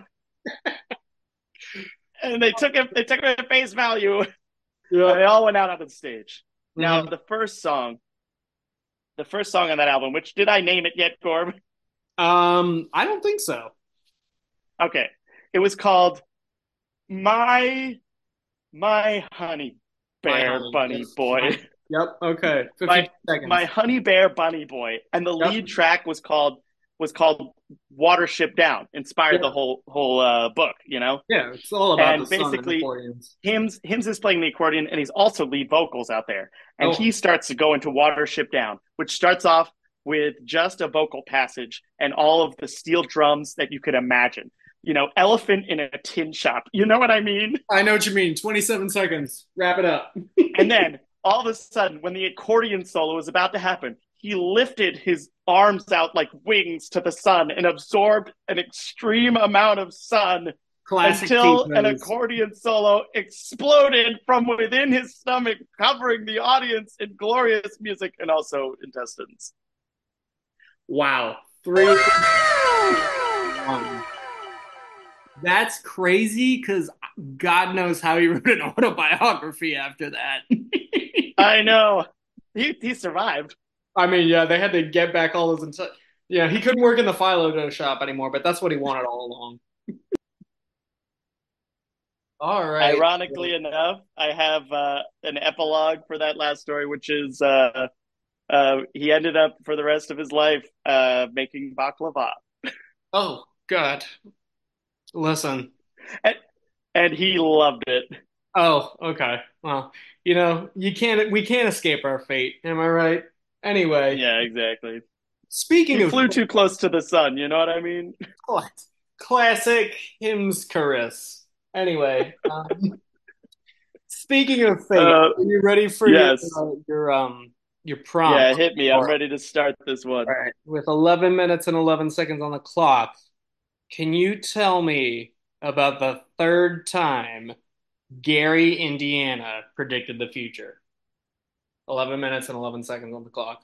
Speaker 2: And they took him at face value. And
Speaker 1: Yeah.
Speaker 2: they all went out on the stage. Now,
Speaker 1: Hmm.
Speaker 2: the first song on that album, which did I name it yet, Gorb?
Speaker 1: I don't think so.
Speaker 2: Okay. It was called My My Honey
Speaker 1: My
Speaker 2: Bear
Speaker 1: honey.
Speaker 2: Bunny
Speaker 1: Yes.
Speaker 2: Boy.
Speaker 1: Yep. Okay.
Speaker 2: my
Speaker 1: 52
Speaker 2: my
Speaker 1: seconds.
Speaker 2: honey bear bunny boy, and the
Speaker 1: Yep.
Speaker 2: lead track was called Watership Down, inspired the
Speaker 1: Yep.
Speaker 2: whole book,
Speaker 1: Yeah. It's all about the
Speaker 2: and
Speaker 1: sun and
Speaker 2: basically
Speaker 1: accordions.
Speaker 2: Hims is playing the accordion, and he's also lead vocals out there, and he
Speaker 1: Oh,
Speaker 2: starts to go into Watership Down, which starts off with just a vocal passage and all of the steel drums that you could imagine. Elephant in a tin shop. You know what I mean?
Speaker 1: I know what you mean. 27 seconds. Wrap it up.
Speaker 2: And then all of a sudden, when the accordion solo was about to happen, he lifted his arms out like wings to the sun and absorbed an extreme amount of sun
Speaker 1: Classic
Speaker 2: until an
Speaker 1: T-pose.
Speaker 2: accordion solo exploded from within his stomach, covering the audience in glorious music and also intestines.
Speaker 1: Wow. Three, one. That's crazy because God knows how he wrote an autobiography after that.
Speaker 2: I know. He survived.
Speaker 1: I mean, yeah, they had to get back all those. Yeah, he couldn't work in the Philo shop anymore, but that's what he wanted all along. All right.
Speaker 2: Ironically enough, I have an epilogue for that last story, which is he ended up for the rest of his life making baklava,
Speaker 1: Oh, God. Listen.
Speaker 2: and, and he loved it.
Speaker 1: Oh, okay. Well, we can't escape our fate. Am I right? Anyway,
Speaker 2: Yeah, exactly. He
Speaker 1: speaking of
Speaker 2: flew too close to the sun. You know what I mean?
Speaker 1: what? Classic hymns chorus. Anyway, speaking of fate,
Speaker 2: Uh,
Speaker 1: are you ready for
Speaker 2: yes.
Speaker 1: your prompt?
Speaker 2: Yeah, hit me. I'm
Speaker 1: Or
Speaker 2: ready to start this
Speaker 1: all
Speaker 2: one.
Speaker 1: right, with 11 minutes and 11 seconds on the clock. Can you tell me about the third time Gary, Indiana predicted the future? 11 minutes and 11 seconds on the clock.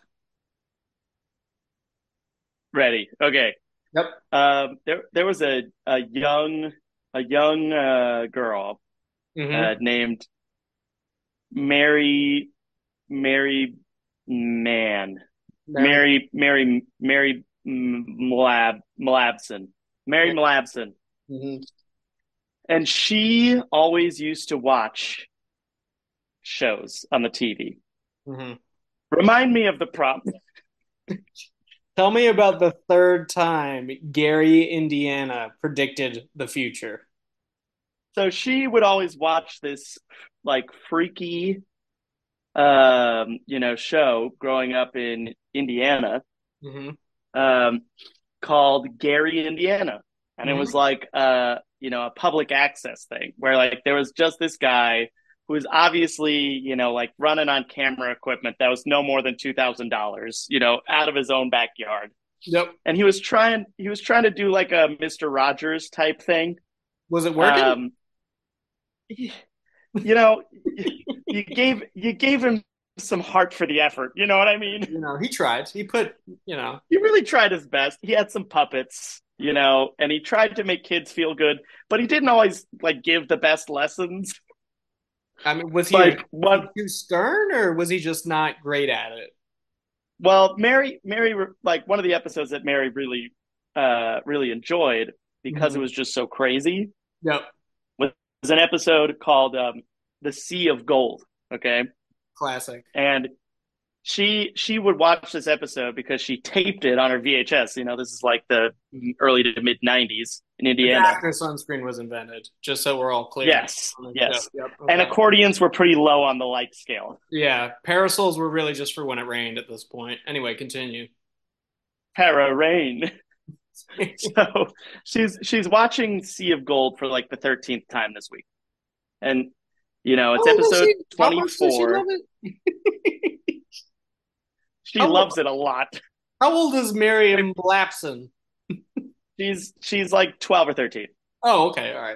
Speaker 2: Ready. Okay.
Speaker 1: Yep.
Speaker 2: There was a young girl
Speaker 1: Mm-hmm.
Speaker 2: named Mary Mary Man
Speaker 1: Mary.
Speaker 2: Mary Mlabson Mary Mlabson,
Speaker 1: Mm-hmm.
Speaker 2: and she always used to watch shows on the TV.
Speaker 1: Mm-hmm.
Speaker 2: Remind me of the prompt.
Speaker 1: Tell me about the third time Gary, Indiana predicted the future.
Speaker 2: So she would always watch this like freaky show growing up in Indiana,
Speaker 1: Mm-hmm.
Speaker 2: um, called Gary, Indiana. And it was
Speaker 1: Mm-hmm.
Speaker 2: like a public access thing where like there was just this guy who was obviously, like running on camera equipment that was no more than $2,000, out of his own backyard.
Speaker 1: Yep.
Speaker 2: And he was trying to do like a Mr. Rogers type thing.
Speaker 1: Was it working?
Speaker 2: Um, you know, you gave him some heart for the effort. You know what I mean?
Speaker 1: He tried. He put,
Speaker 2: He really tried his best. He had some puppets, and he tried to make kids feel good, but he didn't always like give the best lessons.
Speaker 1: I mean, was he
Speaker 2: Like one,
Speaker 1: too stern or was he just not great at it?
Speaker 2: well, Mary, like one of the episodes that Mary really enjoyed because it
Speaker 1: Mm-hmm.
Speaker 2: was just so crazy
Speaker 1: Yep.
Speaker 2: was an episode called "The Sea of Gold." Okay,
Speaker 1: Classic.
Speaker 2: and she would watch this episode because she taped it on her VHS. This is like the early to mid '90s in Indiana.
Speaker 1: After sunscreen was invented, just so we're all clear.
Speaker 2: Yes,
Speaker 1: Yep.
Speaker 2: yes.
Speaker 1: Yep.
Speaker 2: And
Speaker 1: Okay.
Speaker 2: accordions were pretty low on the light scale.
Speaker 1: Yeah. Parasols were really just for when it rained at this point. Anyway, continue.
Speaker 2: Para rain. So she's watching Sea of Gold for like the 13th time this week. And
Speaker 1: How
Speaker 2: it's
Speaker 1: old is
Speaker 2: episode
Speaker 1: she? How much does she love
Speaker 2: 24.
Speaker 1: it?
Speaker 2: She
Speaker 1: How,
Speaker 2: loves it a lot.
Speaker 1: how old is Miriam Lapson?
Speaker 2: She's like 12 or 13.
Speaker 1: Oh, okay. All right.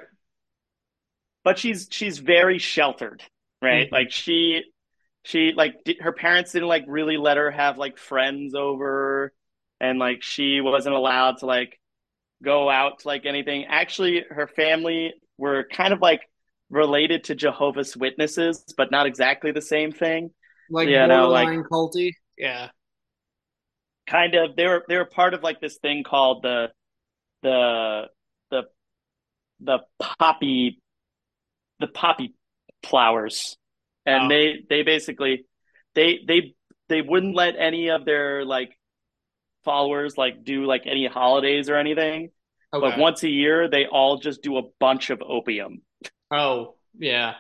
Speaker 2: But she's very sheltered, right?
Speaker 1: Mhm.
Speaker 2: Like she like her parents didn't like really let her have like friends over, and like she wasn't allowed to like go out to like anything. Actually, her family were kind of like related to Jehovah's Witnesses, but not exactly the same thing.
Speaker 1: Like
Speaker 2: Like
Speaker 1: borderline culty. Yeah.
Speaker 2: kind of they were part of like this thing called the the the poppy the poppy flowers, and
Speaker 1: Oh,
Speaker 2: they basically they wouldn't let any of their like followers like do like any holidays or anything, but
Speaker 1: okay.
Speaker 2: once a year they all just do a bunch of opium.
Speaker 1: Oh, yeah.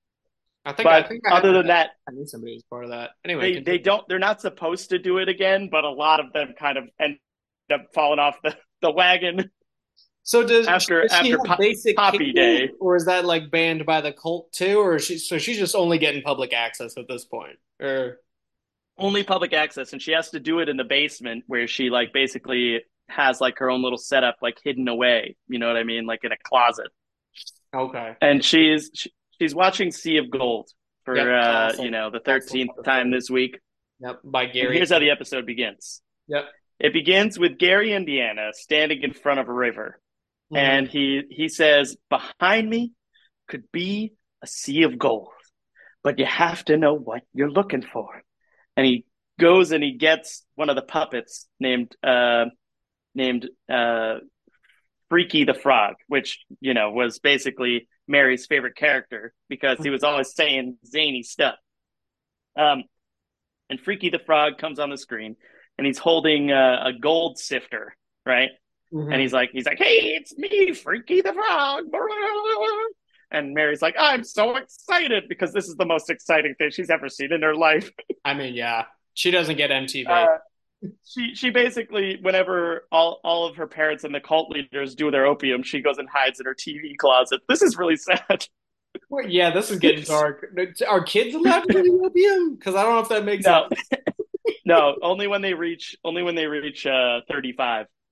Speaker 1: I
Speaker 2: But
Speaker 1: think I
Speaker 2: other
Speaker 1: heard
Speaker 2: than
Speaker 1: that.
Speaker 2: that,
Speaker 1: I knew somebody was part of that. Anyway,
Speaker 2: they
Speaker 1: continue.
Speaker 2: don't they're not supposed to do it again, but a lot of them kind of end up falling off the wagon
Speaker 1: So
Speaker 2: after
Speaker 1: does she
Speaker 2: after
Speaker 1: have basic
Speaker 2: Poppy
Speaker 1: cable,
Speaker 2: Day.
Speaker 1: or is that like banned by the cult too, or she's just only getting public access at this point? Or
Speaker 2: Only public access, and she has to do it in the basement where she like basically has like her own little setup like hidden away, you know what I mean, like in a closet.
Speaker 1: okay.
Speaker 2: And she's watching Sea of Gold for
Speaker 1: Yep, classic.
Speaker 2: the
Speaker 1: Excellent
Speaker 2: 13th time
Speaker 1: episode.
Speaker 2: this week.
Speaker 1: Yep, by
Speaker 2: And
Speaker 1: Gary.
Speaker 2: here's how the episode begins.
Speaker 1: Yep.
Speaker 2: It begins with Gary, Indiana, standing in front of a river,
Speaker 1: Hmm.
Speaker 2: and he says, "Behind me could be a sea of gold, but you have to know what you're looking for." And he goes and he gets one of the puppets named Freaky the Frog, which was basically Mary's favorite character because he was always saying zany stuff. Um, and Freaky the Frog comes on the screen, and he's holding a gold sifter, right? And
Speaker 1: Hmm.
Speaker 2: he's like, "Hey, it's me, Freaky the Frog." And Mary's like, "I'm so excited because this is the most exciting thing she's ever seen in her life."
Speaker 1: I mean, yeah, she doesn't get MTV.
Speaker 2: Uh, she basically, whenever all of her parents and the cult leaders do their opium, she goes and hides in her TV closet. This is really sad.
Speaker 1: Well, yeah, this is getting dark. Are kids allowed to do the opium? Because I don't know if that makes sense.
Speaker 2: No, no, only when they reach 35.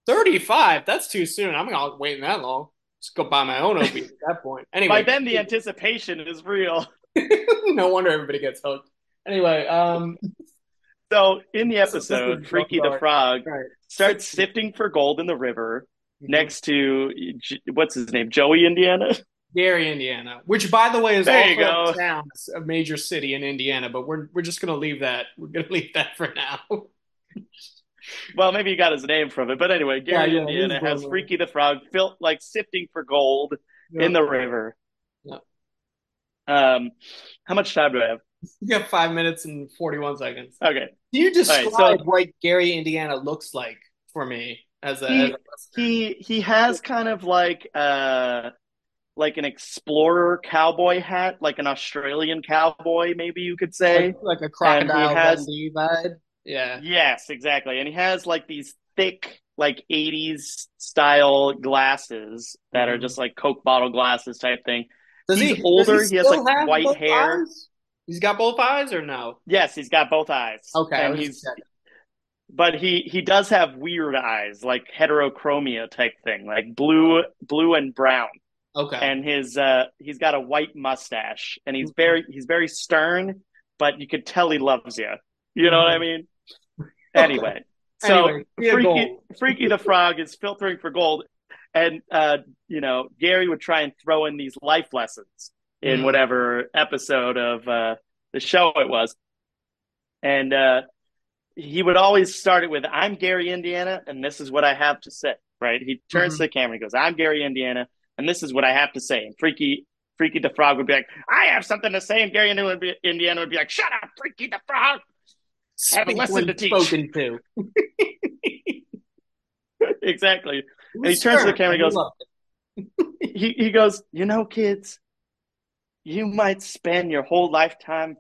Speaker 1: 35? That's too soon. I'm not waiting that long. Just go buy my own OB at that point.
Speaker 2: By
Speaker 1: Anyway,
Speaker 2: then, the anticipation is real.
Speaker 1: no wonder everybody gets hooked. Anyway,
Speaker 2: So in the
Speaker 1: this is
Speaker 2: episode, Freaky the
Speaker 1: going.
Speaker 2: Frog
Speaker 1: All right.
Speaker 2: starts sifting for gold in the river
Speaker 1: Mhm.
Speaker 2: next to what's his name, Joey, Indiana.
Speaker 1: Gary, Indiana, which by the way is
Speaker 2: There you
Speaker 1: also
Speaker 2: go.
Speaker 1: a town, a major city in Indiana, but we're just gonna leave that. We're gonna leave that for now.
Speaker 2: Well, maybe he got his name from it, but anyway,
Speaker 1: Yeah,
Speaker 2: Gary,
Speaker 1: yeah, he's
Speaker 2: Indiana has
Speaker 1: going.
Speaker 2: Freaky the Frog like sifting for gold in
Speaker 1: Yeah,
Speaker 2: the river.
Speaker 1: yeah.
Speaker 2: Um, how much time do I have?
Speaker 1: You got 5 minutes and 41 seconds.
Speaker 2: Okay,
Speaker 1: Can you
Speaker 2: all right. So
Speaker 1: describe what Gary, Indiana looks like for me as a
Speaker 2: he
Speaker 1: listener?
Speaker 2: he has kind of like an explorer cowboy hat, like an Australian cowboy, maybe you could say.
Speaker 1: Like a
Speaker 2: And he
Speaker 1: crocodile
Speaker 2: has,
Speaker 1: Dundee vibe. Yeah.
Speaker 2: yes, exactly. And he has like these thick, like 80s style glasses that are
Speaker 1: Mhm.
Speaker 2: just like Coke bottle glasses type thing.
Speaker 1: Does
Speaker 2: He's
Speaker 1: he
Speaker 2: older. He has like
Speaker 1: still have
Speaker 2: white
Speaker 1: both
Speaker 2: hair.
Speaker 1: eyes? He's got both eyes or no?
Speaker 2: Yes, he's got both eyes.
Speaker 1: Okay, I
Speaker 2: And
Speaker 1: was just
Speaker 2: he's,
Speaker 1: checking.
Speaker 2: but he does have weird eyes, like heterochromia type thing, like blue and brown.
Speaker 1: Okay.
Speaker 2: And he's got a white mustache, and he's very stern, but you could tell he loves you. You know what I
Speaker 1: Mhm.
Speaker 2: mean?
Speaker 1: Okay.
Speaker 2: Anyway, so
Speaker 1: Anyway, be a goal.
Speaker 2: Freaky the Frog is filtering for gold, and Gary would try and throw in these life lessons in
Speaker 1: Mm.
Speaker 2: whatever episode of the show it was, and he would always start it with "I'm Gary, Indiana, and this is what I have to say." Right? He turns to
Speaker 1: Hmm.
Speaker 2: the camera and goes, "I'm Gary, Indiana, and this is what I have to say." And Freaky the Frog would be like, "I have something to say," and Gary Indiana would be like, "Shut up, Freaky the Frog. I have a
Speaker 1: Speak
Speaker 2: lesson to
Speaker 1: when
Speaker 2: teach."
Speaker 1: spoken to.
Speaker 2: Exactly.
Speaker 1: It
Speaker 2: And he
Speaker 1: was
Speaker 2: turns to the
Speaker 1: stern,
Speaker 2: camera
Speaker 1: and
Speaker 2: and
Speaker 1: we
Speaker 2: goes,
Speaker 1: loved
Speaker 2: he goes, kids, you might spend your whole lifetime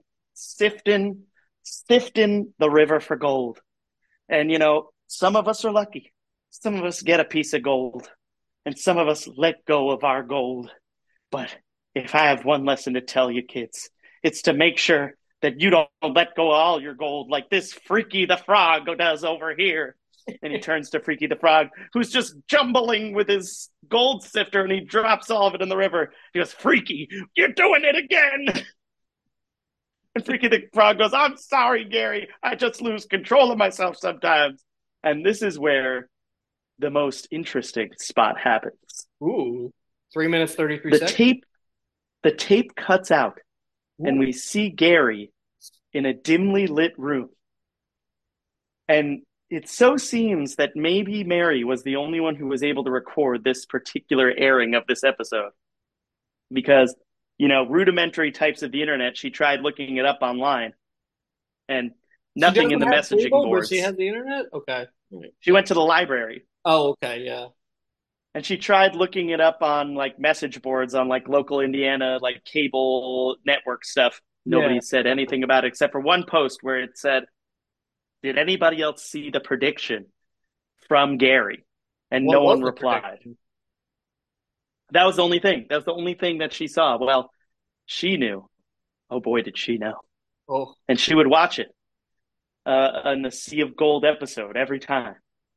Speaker 2: sifting the river for gold. And, some of us are lucky. Some of us get a piece of gold, and some of us let go of our gold. But if I have one lesson to tell you, kids, it's to make sure that you don't let go of all your gold like this Freaky the Frog does over here. And he turns to Freaky the Frog, who's just jumbling with his gold sifter, and he drops all of it in the river. He goes, "Freaky, you're doing it again." And Freaky the Frog goes, "I'm sorry, Gary. I just lose control of myself sometimes." And this is where the most interesting spot happens.
Speaker 1: it. Ooh, 3 minutes, 33
Speaker 2: The
Speaker 1: seconds.
Speaker 2: tape, the tape cuts out, and
Speaker 1: Ooh.
Speaker 2: we see Gary in a dimly lit room. And it so seems that maybe Mary was the only one who was able to record this particular airing of this episode. Because, rudimentary types of the internet, she tried looking it up online, and
Speaker 1: She
Speaker 2: nothing in
Speaker 1: doesn't
Speaker 2: the
Speaker 1: have
Speaker 2: messaging
Speaker 1: cable, but she
Speaker 2: boards.
Speaker 1: has the internet? Okay. All right.
Speaker 2: She went to the library,
Speaker 1: Oh, okay, yeah.
Speaker 2: and she tried looking it up on like message boards on like local Indiana, like cable network stuff.
Speaker 1: Yeah.
Speaker 2: Nobody said anything about it except for one post where it said, "Did anybody else see the prediction from Gary?" And
Speaker 1: What
Speaker 2: no
Speaker 1: was
Speaker 2: one
Speaker 1: the
Speaker 2: replied.
Speaker 1: prediction?
Speaker 2: That was the only thing. That was the only thing that she saw. Well, she knew. Oh boy, did she know.
Speaker 1: Oh,
Speaker 2: And she would watch it in the Sea of Gold episode every time.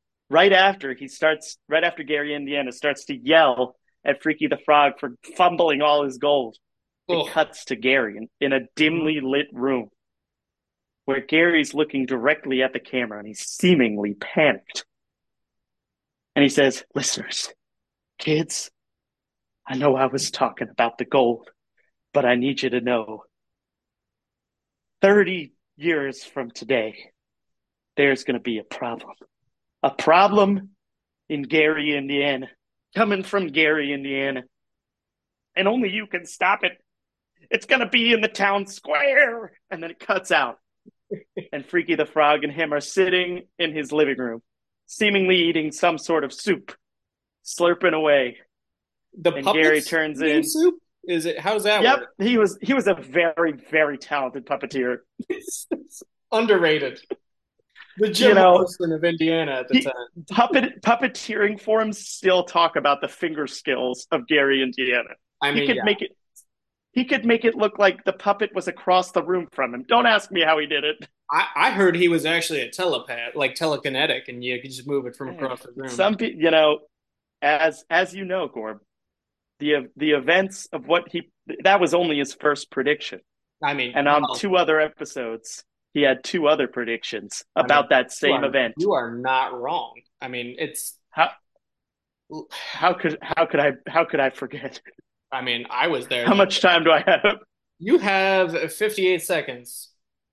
Speaker 2: Right after Gary Indiana starts to yell at Freaky the Frog for fumbling all his gold, it
Speaker 1: oh.
Speaker 2: cuts to Gary in a dimly lit room where Gary's looking directly at the camera and he's seemingly panicked. And he says, "Listeners, kids, I know I was talking about the gold, but I need you to know 30 years from today, there's going to be a problem. A problem in Gary, Indiana, coming from Gary, Indiana. And only you can stop it. It's going to be in the town square." And then it cuts out. And Freaky the Frog and him are sitting in his living room, seemingly eating some sort of soup, slurping away.
Speaker 1: The
Speaker 2: And Gary
Speaker 1: puppets
Speaker 2: turns
Speaker 1: eating
Speaker 2: in.
Speaker 1: soup? Is it? How does that
Speaker 2: Yep,
Speaker 1: work?
Speaker 2: he was a very, very talented puppeteer.
Speaker 1: It's underrated. The
Speaker 2: You
Speaker 1: Jim
Speaker 2: know,
Speaker 1: Morrison of Indiana at the
Speaker 2: he
Speaker 1: time.
Speaker 2: puppeteering forums still talk about the finger skills of Gary Indiana.
Speaker 1: I
Speaker 2: He
Speaker 1: mean,
Speaker 2: could
Speaker 1: yeah,
Speaker 2: make it he could make it look like the puppet was across the room from him. Don't ask me how he did it.
Speaker 1: I heard he was actually a telepath, like telekinetic, and you could just move it from
Speaker 2: Man,
Speaker 1: across the room.
Speaker 2: some people, as you know, Gorb, the events of what he that was only his first prediction,
Speaker 1: I mean,
Speaker 2: and on
Speaker 1: well,
Speaker 2: two other episodes, he had two other predictions
Speaker 1: I mean,
Speaker 2: about that same event.
Speaker 1: you are not wrong. I mean, it's.
Speaker 2: How how could I forget?
Speaker 1: I mean, I was there
Speaker 2: How
Speaker 1: though.
Speaker 2: much time do I have?
Speaker 1: You have 58 seconds.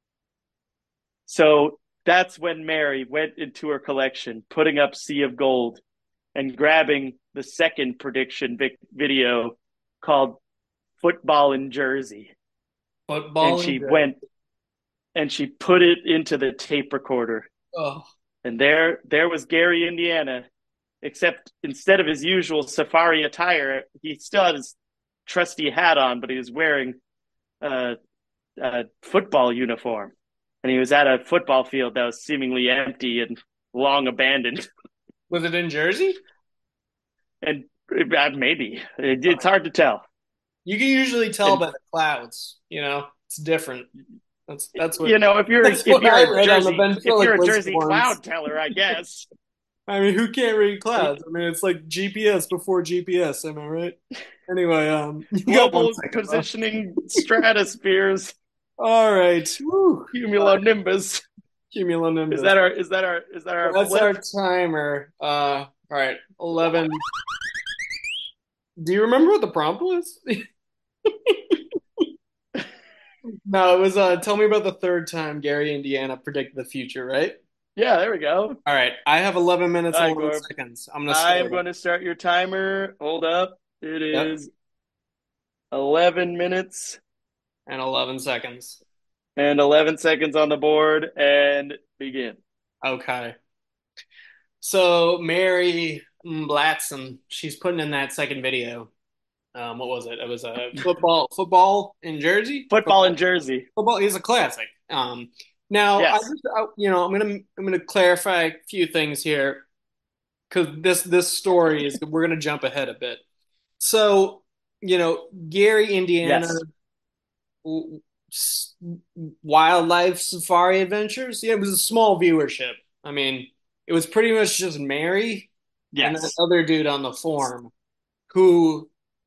Speaker 2: So that's when Mary went into her collection, putting up Sea of Gold and grabbing the second prediction video called Football in Jersey. And
Speaker 1: Football and
Speaker 2: she
Speaker 1: Jersey.
Speaker 2: went and she put it into the tape recorder.
Speaker 1: Oh,
Speaker 2: And there was Gary, Indiana, except instead of his usual safari attire, he still had his trusty hat on, but he was wearing a football uniform. And he was at a football field that was seemingly empty and long abandoned.
Speaker 1: was it in Jersey?
Speaker 2: And maybe it's hard to tell.
Speaker 1: You can usually tell
Speaker 2: And
Speaker 1: by the clouds. It's different. That's what
Speaker 2: if you're
Speaker 1: that's what I read on the
Speaker 2: If you're a
Speaker 1: ventriloquist
Speaker 2: Jersey
Speaker 1: ones.
Speaker 2: cloud teller, I guess.
Speaker 1: I mean, who can't read clouds? I mean, it's like GPS before GPS. Am I right? Anyway, you got one
Speaker 2: Global
Speaker 1: second left.
Speaker 2: positioning stratospheres,
Speaker 1: All right. Woo.
Speaker 2: cumulonimbus.
Speaker 1: Cumulonimbus.
Speaker 2: Is that our
Speaker 1: That's our
Speaker 2: flip?
Speaker 1: timer. All right. 11. Do you remember what the prompt was? No, it was tell me about the third time Gary Indiana predicted the future, right?
Speaker 2: Yeah, there we go.
Speaker 1: All right. I have 11 minutes
Speaker 2: All
Speaker 1: and
Speaker 2: right,
Speaker 1: 11
Speaker 2: Gorb.
Speaker 1: seconds. I'm going to
Speaker 2: I
Speaker 1: start
Speaker 2: am
Speaker 1: it.
Speaker 2: going to start your timer. Hold up. It
Speaker 1: Yep.
Speaker 2: is 11 minutes
Speaker 1: And 11 seconds.
Speaker 2: and 11 seconds on the board and begin.
Speaker 1: Okay. So Mary Blatson, she's putting in that second video. What was it? It was a football in Jersey.
Speaker 2: Football in Jersey.
Speaker 1: Football is a classic. Now
Speaker 2: Yes.
Speaker 1: I'm gonna clarify a few things here because this story is we're gonna jump ahead a bit. So Gary, Indiana,
Speaker 2: Yes.
Speaker 1: w- wildlife safari adventures. Yeah, it was a small viewership. I mean, it was pretty much just Mary and that
Speaker 2: Yes.
Speaker 1: other dude on the forum who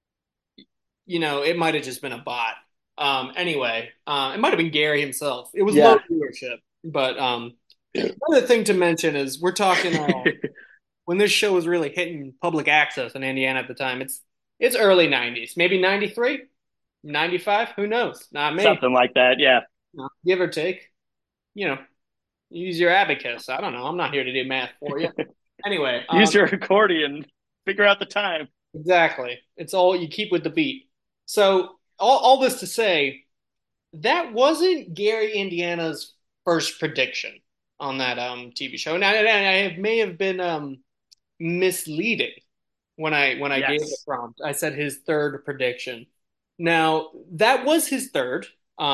Speaker 1: it might have just been a bot. Anyway, it might have been Gary himself. It was low
Speaker 2: Yeah.
Speaker 1: viewership, but another thing to mention is we're talking when this show was really hitting public access in Indiana at the time. It's early '90s, maybe '93, '95. Who knows? Not me.
Speaker 2: Something like that. Yeah.
Speaker 1: Give or take. You know, use your abacus. I don't know. I'm not here to do math for you. Anyway,
Speaker 2: Use your accordion. Figure out the time.
Speaker 1: exactly. It's all you keep with the beat. So all this to say, that wasn't Gary Indiana's first prediction on that TV show. Now I may have been misleading when I gave the
Speaker 2: Yes.
Speaker 1: prompt. I said his third prediction. Now that was his third.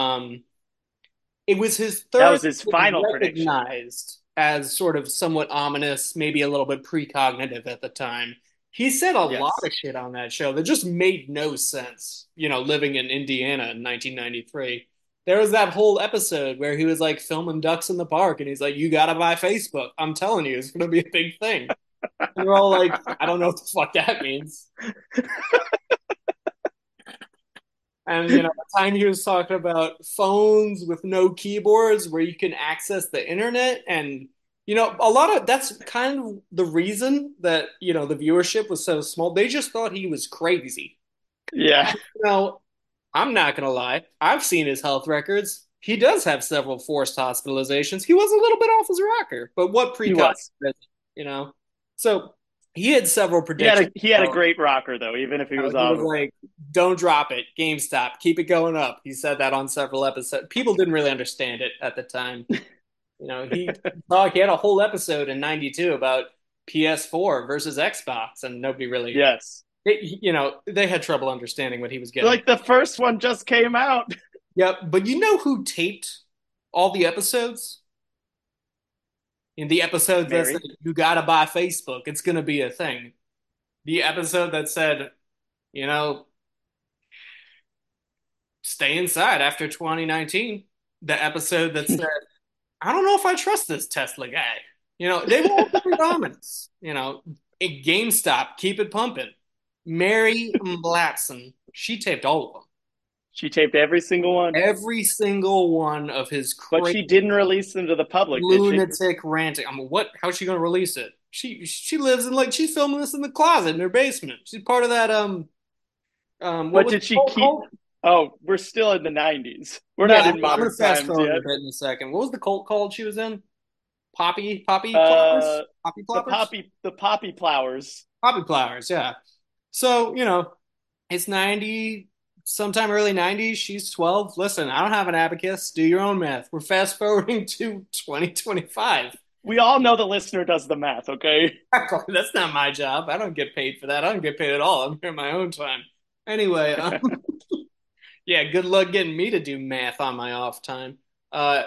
Speaker 1: It was his
Speaker 2: That
Speaker 1: third
Speaker 2: was his
Speaker 1: that was
Speaker 2: final prediction.
Speaker 1: recognized as sort of somewhat ominous, maybe a little bit precognitive at the time. He said a lot
Speaker 2: Yes.
Speaker 1: of shit on that show that just made no sense, living in Indiana in 1993. There was that whole episode where he was like filming ducks in the park and he's like, you gotta buy Facebook. I'm telling you, it's gonna be a big thing. And we're all like, I don't know what the fuck that means. And the time he was talking about phones with no keyboards where you can access the internet and a lot of that's kind of the reason that the viewership was so small. They just thought he was crazy.
Speaker 2: Yeah.
Speaker 1: Now, I'm not gonna lie. I've seen his health records. He does have several forced hospitalizations. He was a little bit off his rocker, but what
Speaker 2: He
Speaker 1: precautions,
Speaker 2: was.
Speaker 1: you know? So he had several
Speaker 2: He had
Speaker 1: predictions.
Speaker 2: a great rocker though, even if he was
Speaker 1: He
Speaker 2: off
Speaker 1: was
Speaker 2: of it.
Speaker 1: like, "Don't drop it, GameStop, keep it going up." He said that on several episodes. People didn't really understand it at the time. He had a whole episode in '92 about PS4 versus Xbox, and nobody really,
Speaker 2: Yes.
Speaker 1: they had trouble understanding what he was getting.
Speaker 2: Like the first one just came out.
Speaker 1: Yep, but you know who taped all the episodes? In the episodes that said
Speaker 2: Mary.
Speaker 1: you gotta buy Facebook, it's gonna be a thing. The episode that said, you know, stay inside after 2019. The episode that said, I don't know if I trust this Tesla guy. They were all pretty ominous. At GameStop, keep it pumping. Mary Blatson, she taped all of them.
Speaker 2: She taped every single one,
Speaker 1: Every single one of his
Speaker 2: but she
Speaker 1: crazy
Speaker 2: didn't release them to the public, did she?
Speaker 1: lunatic ranting. I mean, what? How's she gonna release it? She lives in like she's filming this in the closet in her basement. She's part of that what
Speaker 2: But
Speaker 1: was
Speaker 2: did
Speaker 1: the
Speaker 2: she
Speaker 1: cult
Speaker 2: keep?
Speaker 1: called?
Speaker 2: Oh, we're still in the 90s. We're
Speaker 1: Yeah,
Speaker 2: not in
Speaker 1: I'm gonna
Speaker 2: modern
Speaker 1: fast
Speaker 2: times
Speaker 1: forward
Speaker 2: yet.
Speaker 1: a bit in a second. What was the cult called she was in? Poppy
Speaker 2: Uh,
Speaker 1: ploppers, poppy
Speaker 2: the
Speaker 1: ploppers,
Speaker 2: poppy flowers.
Speaker 1: poppy flowers. Yeah. So it's 90, sometime early 90s. She's 12. Listen, I don't have an abacus. Do your own math. We're fast forwarding to 2025.
Speaker 2: We all know the listener does the math, okay?
Speaker 1: That's not my job. I don't get paid for that. I don't get paid at all. I'm here on my own time. Anyway, yeah, good luck getting me to do math on my off time. Uh,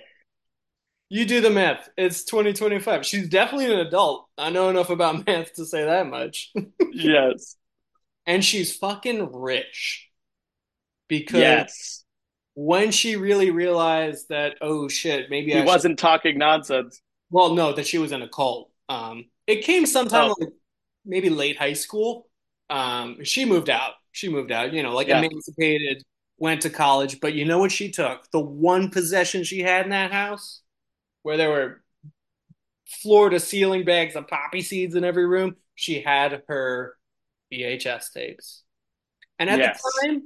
Speaker 1: you do the math. It's 2025. She's definitely an adult. I know enough about math to say that much.
Speaker 2: Yes.
Speaker 1: And she's fucking rich because
Speaker 2: Yes.
Speaker 1: when she really realized that, oh shit, maybe
Speaker 2: He
Speaker 1: I should,
Speaker 2: wasn't talking nonsense.
Speaker 1: well, no, that she was in a cult. It came sometime
Speaker 2: Oh,
Speaker 1: like maybe late high school. She moved out. She moved out, like
Speaker 2: yeah.
Speaker 1: emancipated, went to college. But you know what she took? The one possession she had in that house where there were floor to ceiling bags of poppy seeds in every room. She had her VHS tapes. And at the
Speaker 2: Yes.
Speaker 1: time,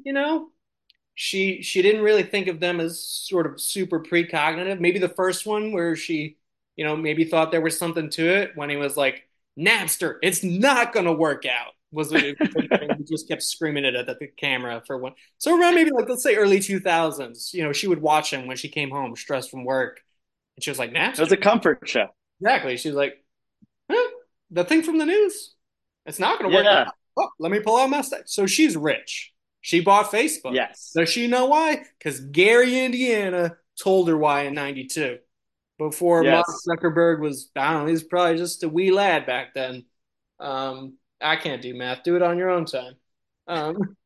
Speaker 1: she didn't really think of them as sort of super precognitive. Maybe the first one where she, maybe thought there was something to it when he was like, Napster, it's not gonna work out. Was it? He just kept screaming it at the camera for one. So around maybe like let's say early 2000s, she would watch him when she came home stressed from work, and she was like,
Speaker 2: It was
Speaker 1: Napster.
Speaker 2: a comfort show.
Speaker 1: Exactly. She was like, huh? The thing from the news. It's not gonna work
Speaker 2: Yeah.
Speaker 1: out. Oh, let me pull out my stuff. So she's rich. She bought Facebook.
Speaker 2: Yes.
Speaker 1: Does she know why? Because Gary, Indiana told her why in 92. Before Mark
Speaker 2: Yes.
Speaker 1: Zuckerberg was, I don't know, he was probably just a wee lad back then. I can't do math. Do it on your own time. Um,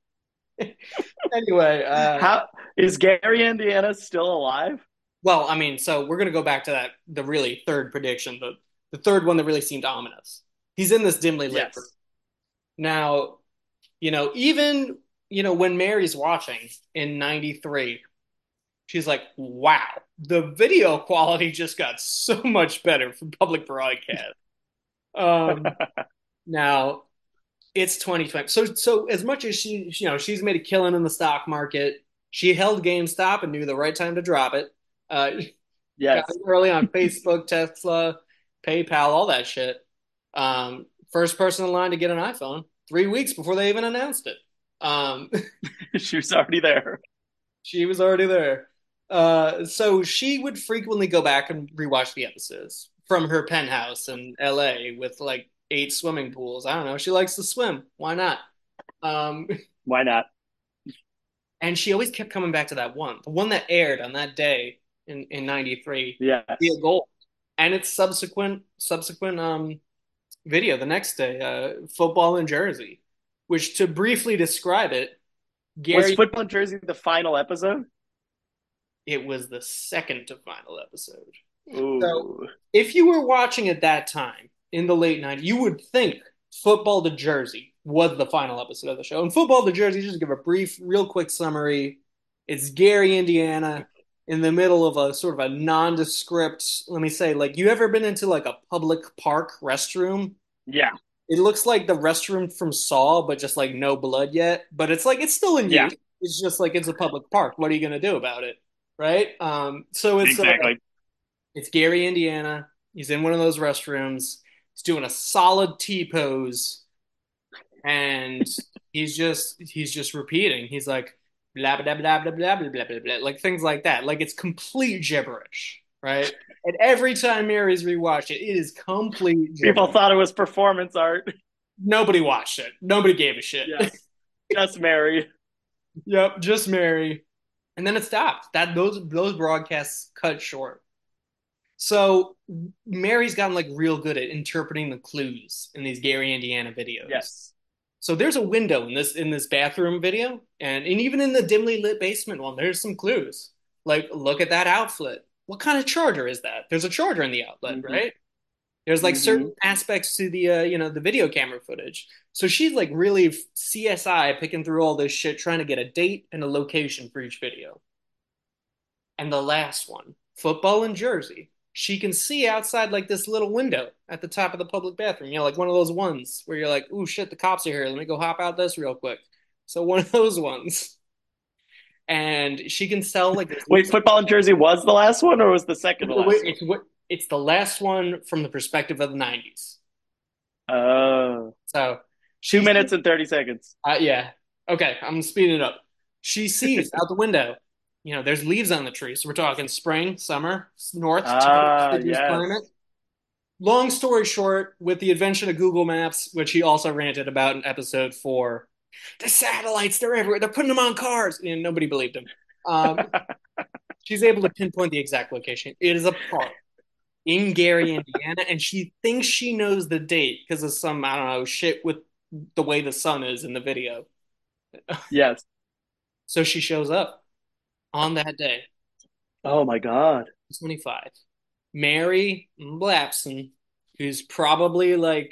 Speaker 1: anyway,
Speaker 2: How is Gary, Indiana still alive?
Speaker 1: well, I mean, so we're going to go back to that, the really third prediction, the third one that really seemed ominous. He's in this dimly lit room.
Speaker 2: Yes.
Speaker 1: Now, even, when Mary's watching in 93, she's like, wow, the video quality just got so much better for public broadcast. Um, now it's 2020. So as much as she's made a killing in the stock market, she held GameStop and knew the right time to drop it. Uh, got
Speaker 2: Yes.
Speaker 1: it early on Facebook, Tesla, PayPal, all that shit. First person in line to get an iPhone 3 weeks before they even announced it. Um,
Speaker 2: She was already there.
Speaker 1: she was already there. So she would frequently go back and rewatch the episodes from her penthouse in LA with like 8 swimming pools. I don't know. She likes to swim. Why not? Um,
Speaker 2: Why not?
Speaker 1: and she always kept coming back to that one, the one that aired on that day in 93, via
Speaker 2: Yes.
Speaker 1: Gold, and its subsequent video the next day, football in Jersey, which to briefly describe it,
Speaker 2: Was
Speaker 1: Gary,
Speaker 2: Football in Jersey the final episode?
Speaker 1: it was the second to final episode. So
Speaker 2: Ooh.
Speaker 1: if you were watching at that time in the late 90s, you would think Football to Jersey was the final episode of the show. And Football to Jersey, just to give a brief, real quick summary, it's Gary, Indiana, in the middle of a sort of a nondescript, let me say, like, you ever been into like a public park restroom?
Speaker 2: Yeah.
Speaker 1: It looks like the restroom from Saw, but just like no blood yet. But it's like it's still in
Speaker 2: Yeah.
Speaker 1: use. It's just like it's a public park. What are you gonna do about it? Right? So
Speaker 2: Exactly.
Speaker 1: it's Gary, Indiana. He's in one of those restrooms. He's doing a solid T pose, and he's just repeating. He's like blah blah blah blah blah blah blah blah blah, like things like that. Like it's complete gibberish, right? And every time Mary's rewatched it, it is complete
Speaker 2: People
Speaker 1: gibberish.
Speaker 2: thought it was performance art.
Speaker 1: Nobody watched it. Nobody gave a shit.
Speaker 2: Yes. Just Mary.
Speaker 1: Yep, just Mary. And then it stopped. That those broadcasts cut short. So Mary's gotten like real good at interpreting the clues in these Gary, Indiana videos.
Speaker 2: Yes.
Speaker 1: So there's a window in this bathroom video, and even in the dimly lit basement one, there's some clues. Like, look at that outlet. What kind of charger is that? There's a charger in the outlet,
Speaker 2: Hmm.
Speaker 1: right? There's like
Speaker 2: Hmm.
Speaker 1: certain aspects to the the video camera footage. So she's like really CSI picking through all this shit, trying to get a date and a location for each video. And the last one, football in Jersey. She can see outside like this little window at the top of the public bathroom. You know, like one of those ones where you're like, "Ooh, shit, the cops are here. Let me go hop out this real quick." So one of those ones, and she can sell like this
Speaker 2: Wait,
Speaker 1: little.
Speaker 2: football in Jersey was the last one, or was the second to last one?
Speaker 1: It's the last one from the perspective of the '90s.
Speaker 2: Oh,
Speaker 1: So
Speaker 2: two
Speaker 1: she
Speaker 2: minutes and 30 seconds.
Speaker 1: Yeah. Okay, I'm speeding it up. She sees out the window, there's leaves on the tree. So we're talking spring, summer, north,
Speaker 2: Ah,
Speaker 1: deciduous climate.
Speaker 2: yes.
Speaker 1: Long story short, with the invention of Google Maps, which he also ranted about in episode 4, the satellites, they're everywhere. They're putting them on cars. And nobody believed him. Um, she's able to pinpoint the exact location. It is a park in Gary, Indiana, and she thinks she knows the date because of some, I don't know, shit with the way the sun is in the video.
Speaker 2: Yes.
Speaker 1: So she shows up on that day,
Speaker 2: Oh my God.
Speaker 1: 25. Mary Blapson, who's probably like,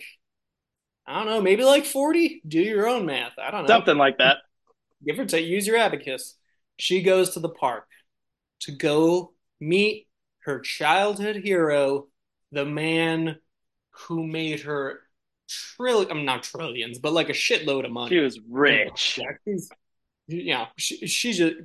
Speaker 1: I don't know, maybe like 40. Do your own math. I don't know.
Speaker 2: Something like that.
Speaker 1: Give or take, use your abacus. She goes to the park to go meet her childhood hero, the man who made her I'm not trillions, but like a shitload of
Speaker 2: She
Speaker 1: money.
Speaker 2: was
Speaker 1: Yeah,
Speaker 2: rich.
Speaker 1: she's she's a,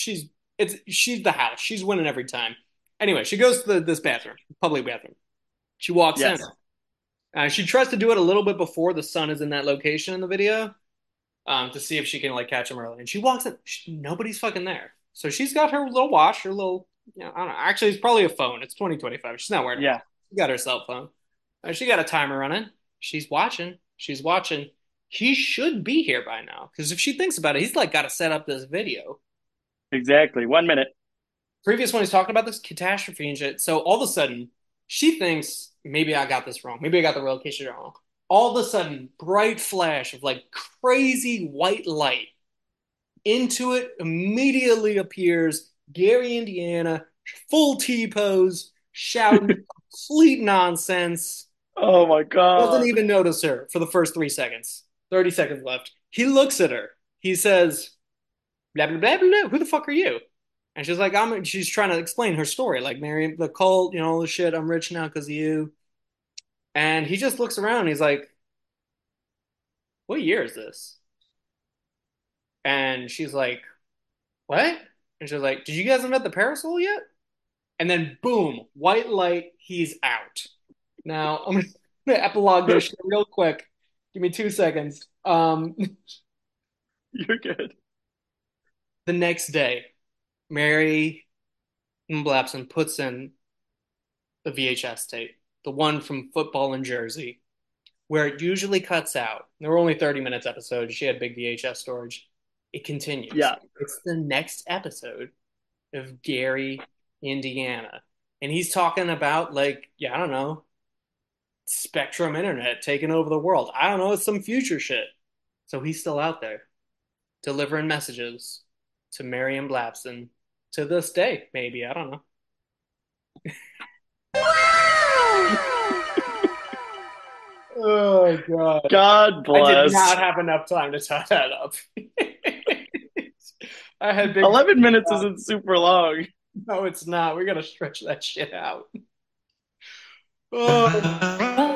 Speaker 1: she's the house. She's winning every time. Anyway, she goes to this bathroom, public bathroom. She walks in.
Speaker 2: Yes.
Speaker 1: She tries to do it a little bit before the sun is in that location in the video, to see if she can like catch him early. And she walks in. Nobody's fucking there. So she's got her little watch, her little, I don't know. Actually, it's probably a phone. It's 2025. She's not wearing a watch.
Speaker 2: Yeah.
Speaker 1: She got her cell phone. She got a timer running. She's watching. She's watching. He should be here by now because if she thinks about it, he's like got to set up this video.
Speaker 2: Exactly. 1 minute.
Speaker 1: Previous one, he's talking about this catastrophe and shit. So all of a sudden, she thinks maybe I got this wrong. Maybe I got the location wrong. All of a sudden, bright flash of like crazy white light. Into it immediately appears Gary, Indiana, full T pose, shouting complete nonsense.
Speaker 2: Oh my
Speaker 1: Doesn't
Speaker 2: God.
Speaker 1: even notice her for the first 3 seconds. 30 seconds left. He looks at her. He says, blah, blah, blah, blah. Who the fuck are you? And she's like, she's trying to explain her story. Like, Mary, the cult, all the shit. I'm rich now because of you. And he just looks around. And he's like, what year is this? And she's like, what? And she's like, did you guys invent the parasol yet? And then boom, white light, he's out. Now I'm gonna epilogue this shit real quick. Give me 2 seconds.
Speaker 2: You're good.
Speaker 1: The next day, Mary Blapson puts in the VHS tape, the one from Football in Jersey, where it usually cuts out. There were only 30 minutes episodes. She had big VHS storage. It continues.
Speaker 2: Yeah.
Speaker 1: It's the next episode of Gary, Indiana. And he's talking about like, yeah, I don't know, Spectrum Internet taking over the world. I don't know, it's some future shit. So he's still out there delivering messages to Marion Blapson to this day, maybe. I don't know. Oh god.
Speaker 2: God
Speaker 1: I did
Speaker 2: bless.
Speaker 1: not have enough time to tie that up. I had big
Speaker 2: 11 minutes isn't super long.
Speaker 1: no, it's not. We gotta stretch that shit out. Oh.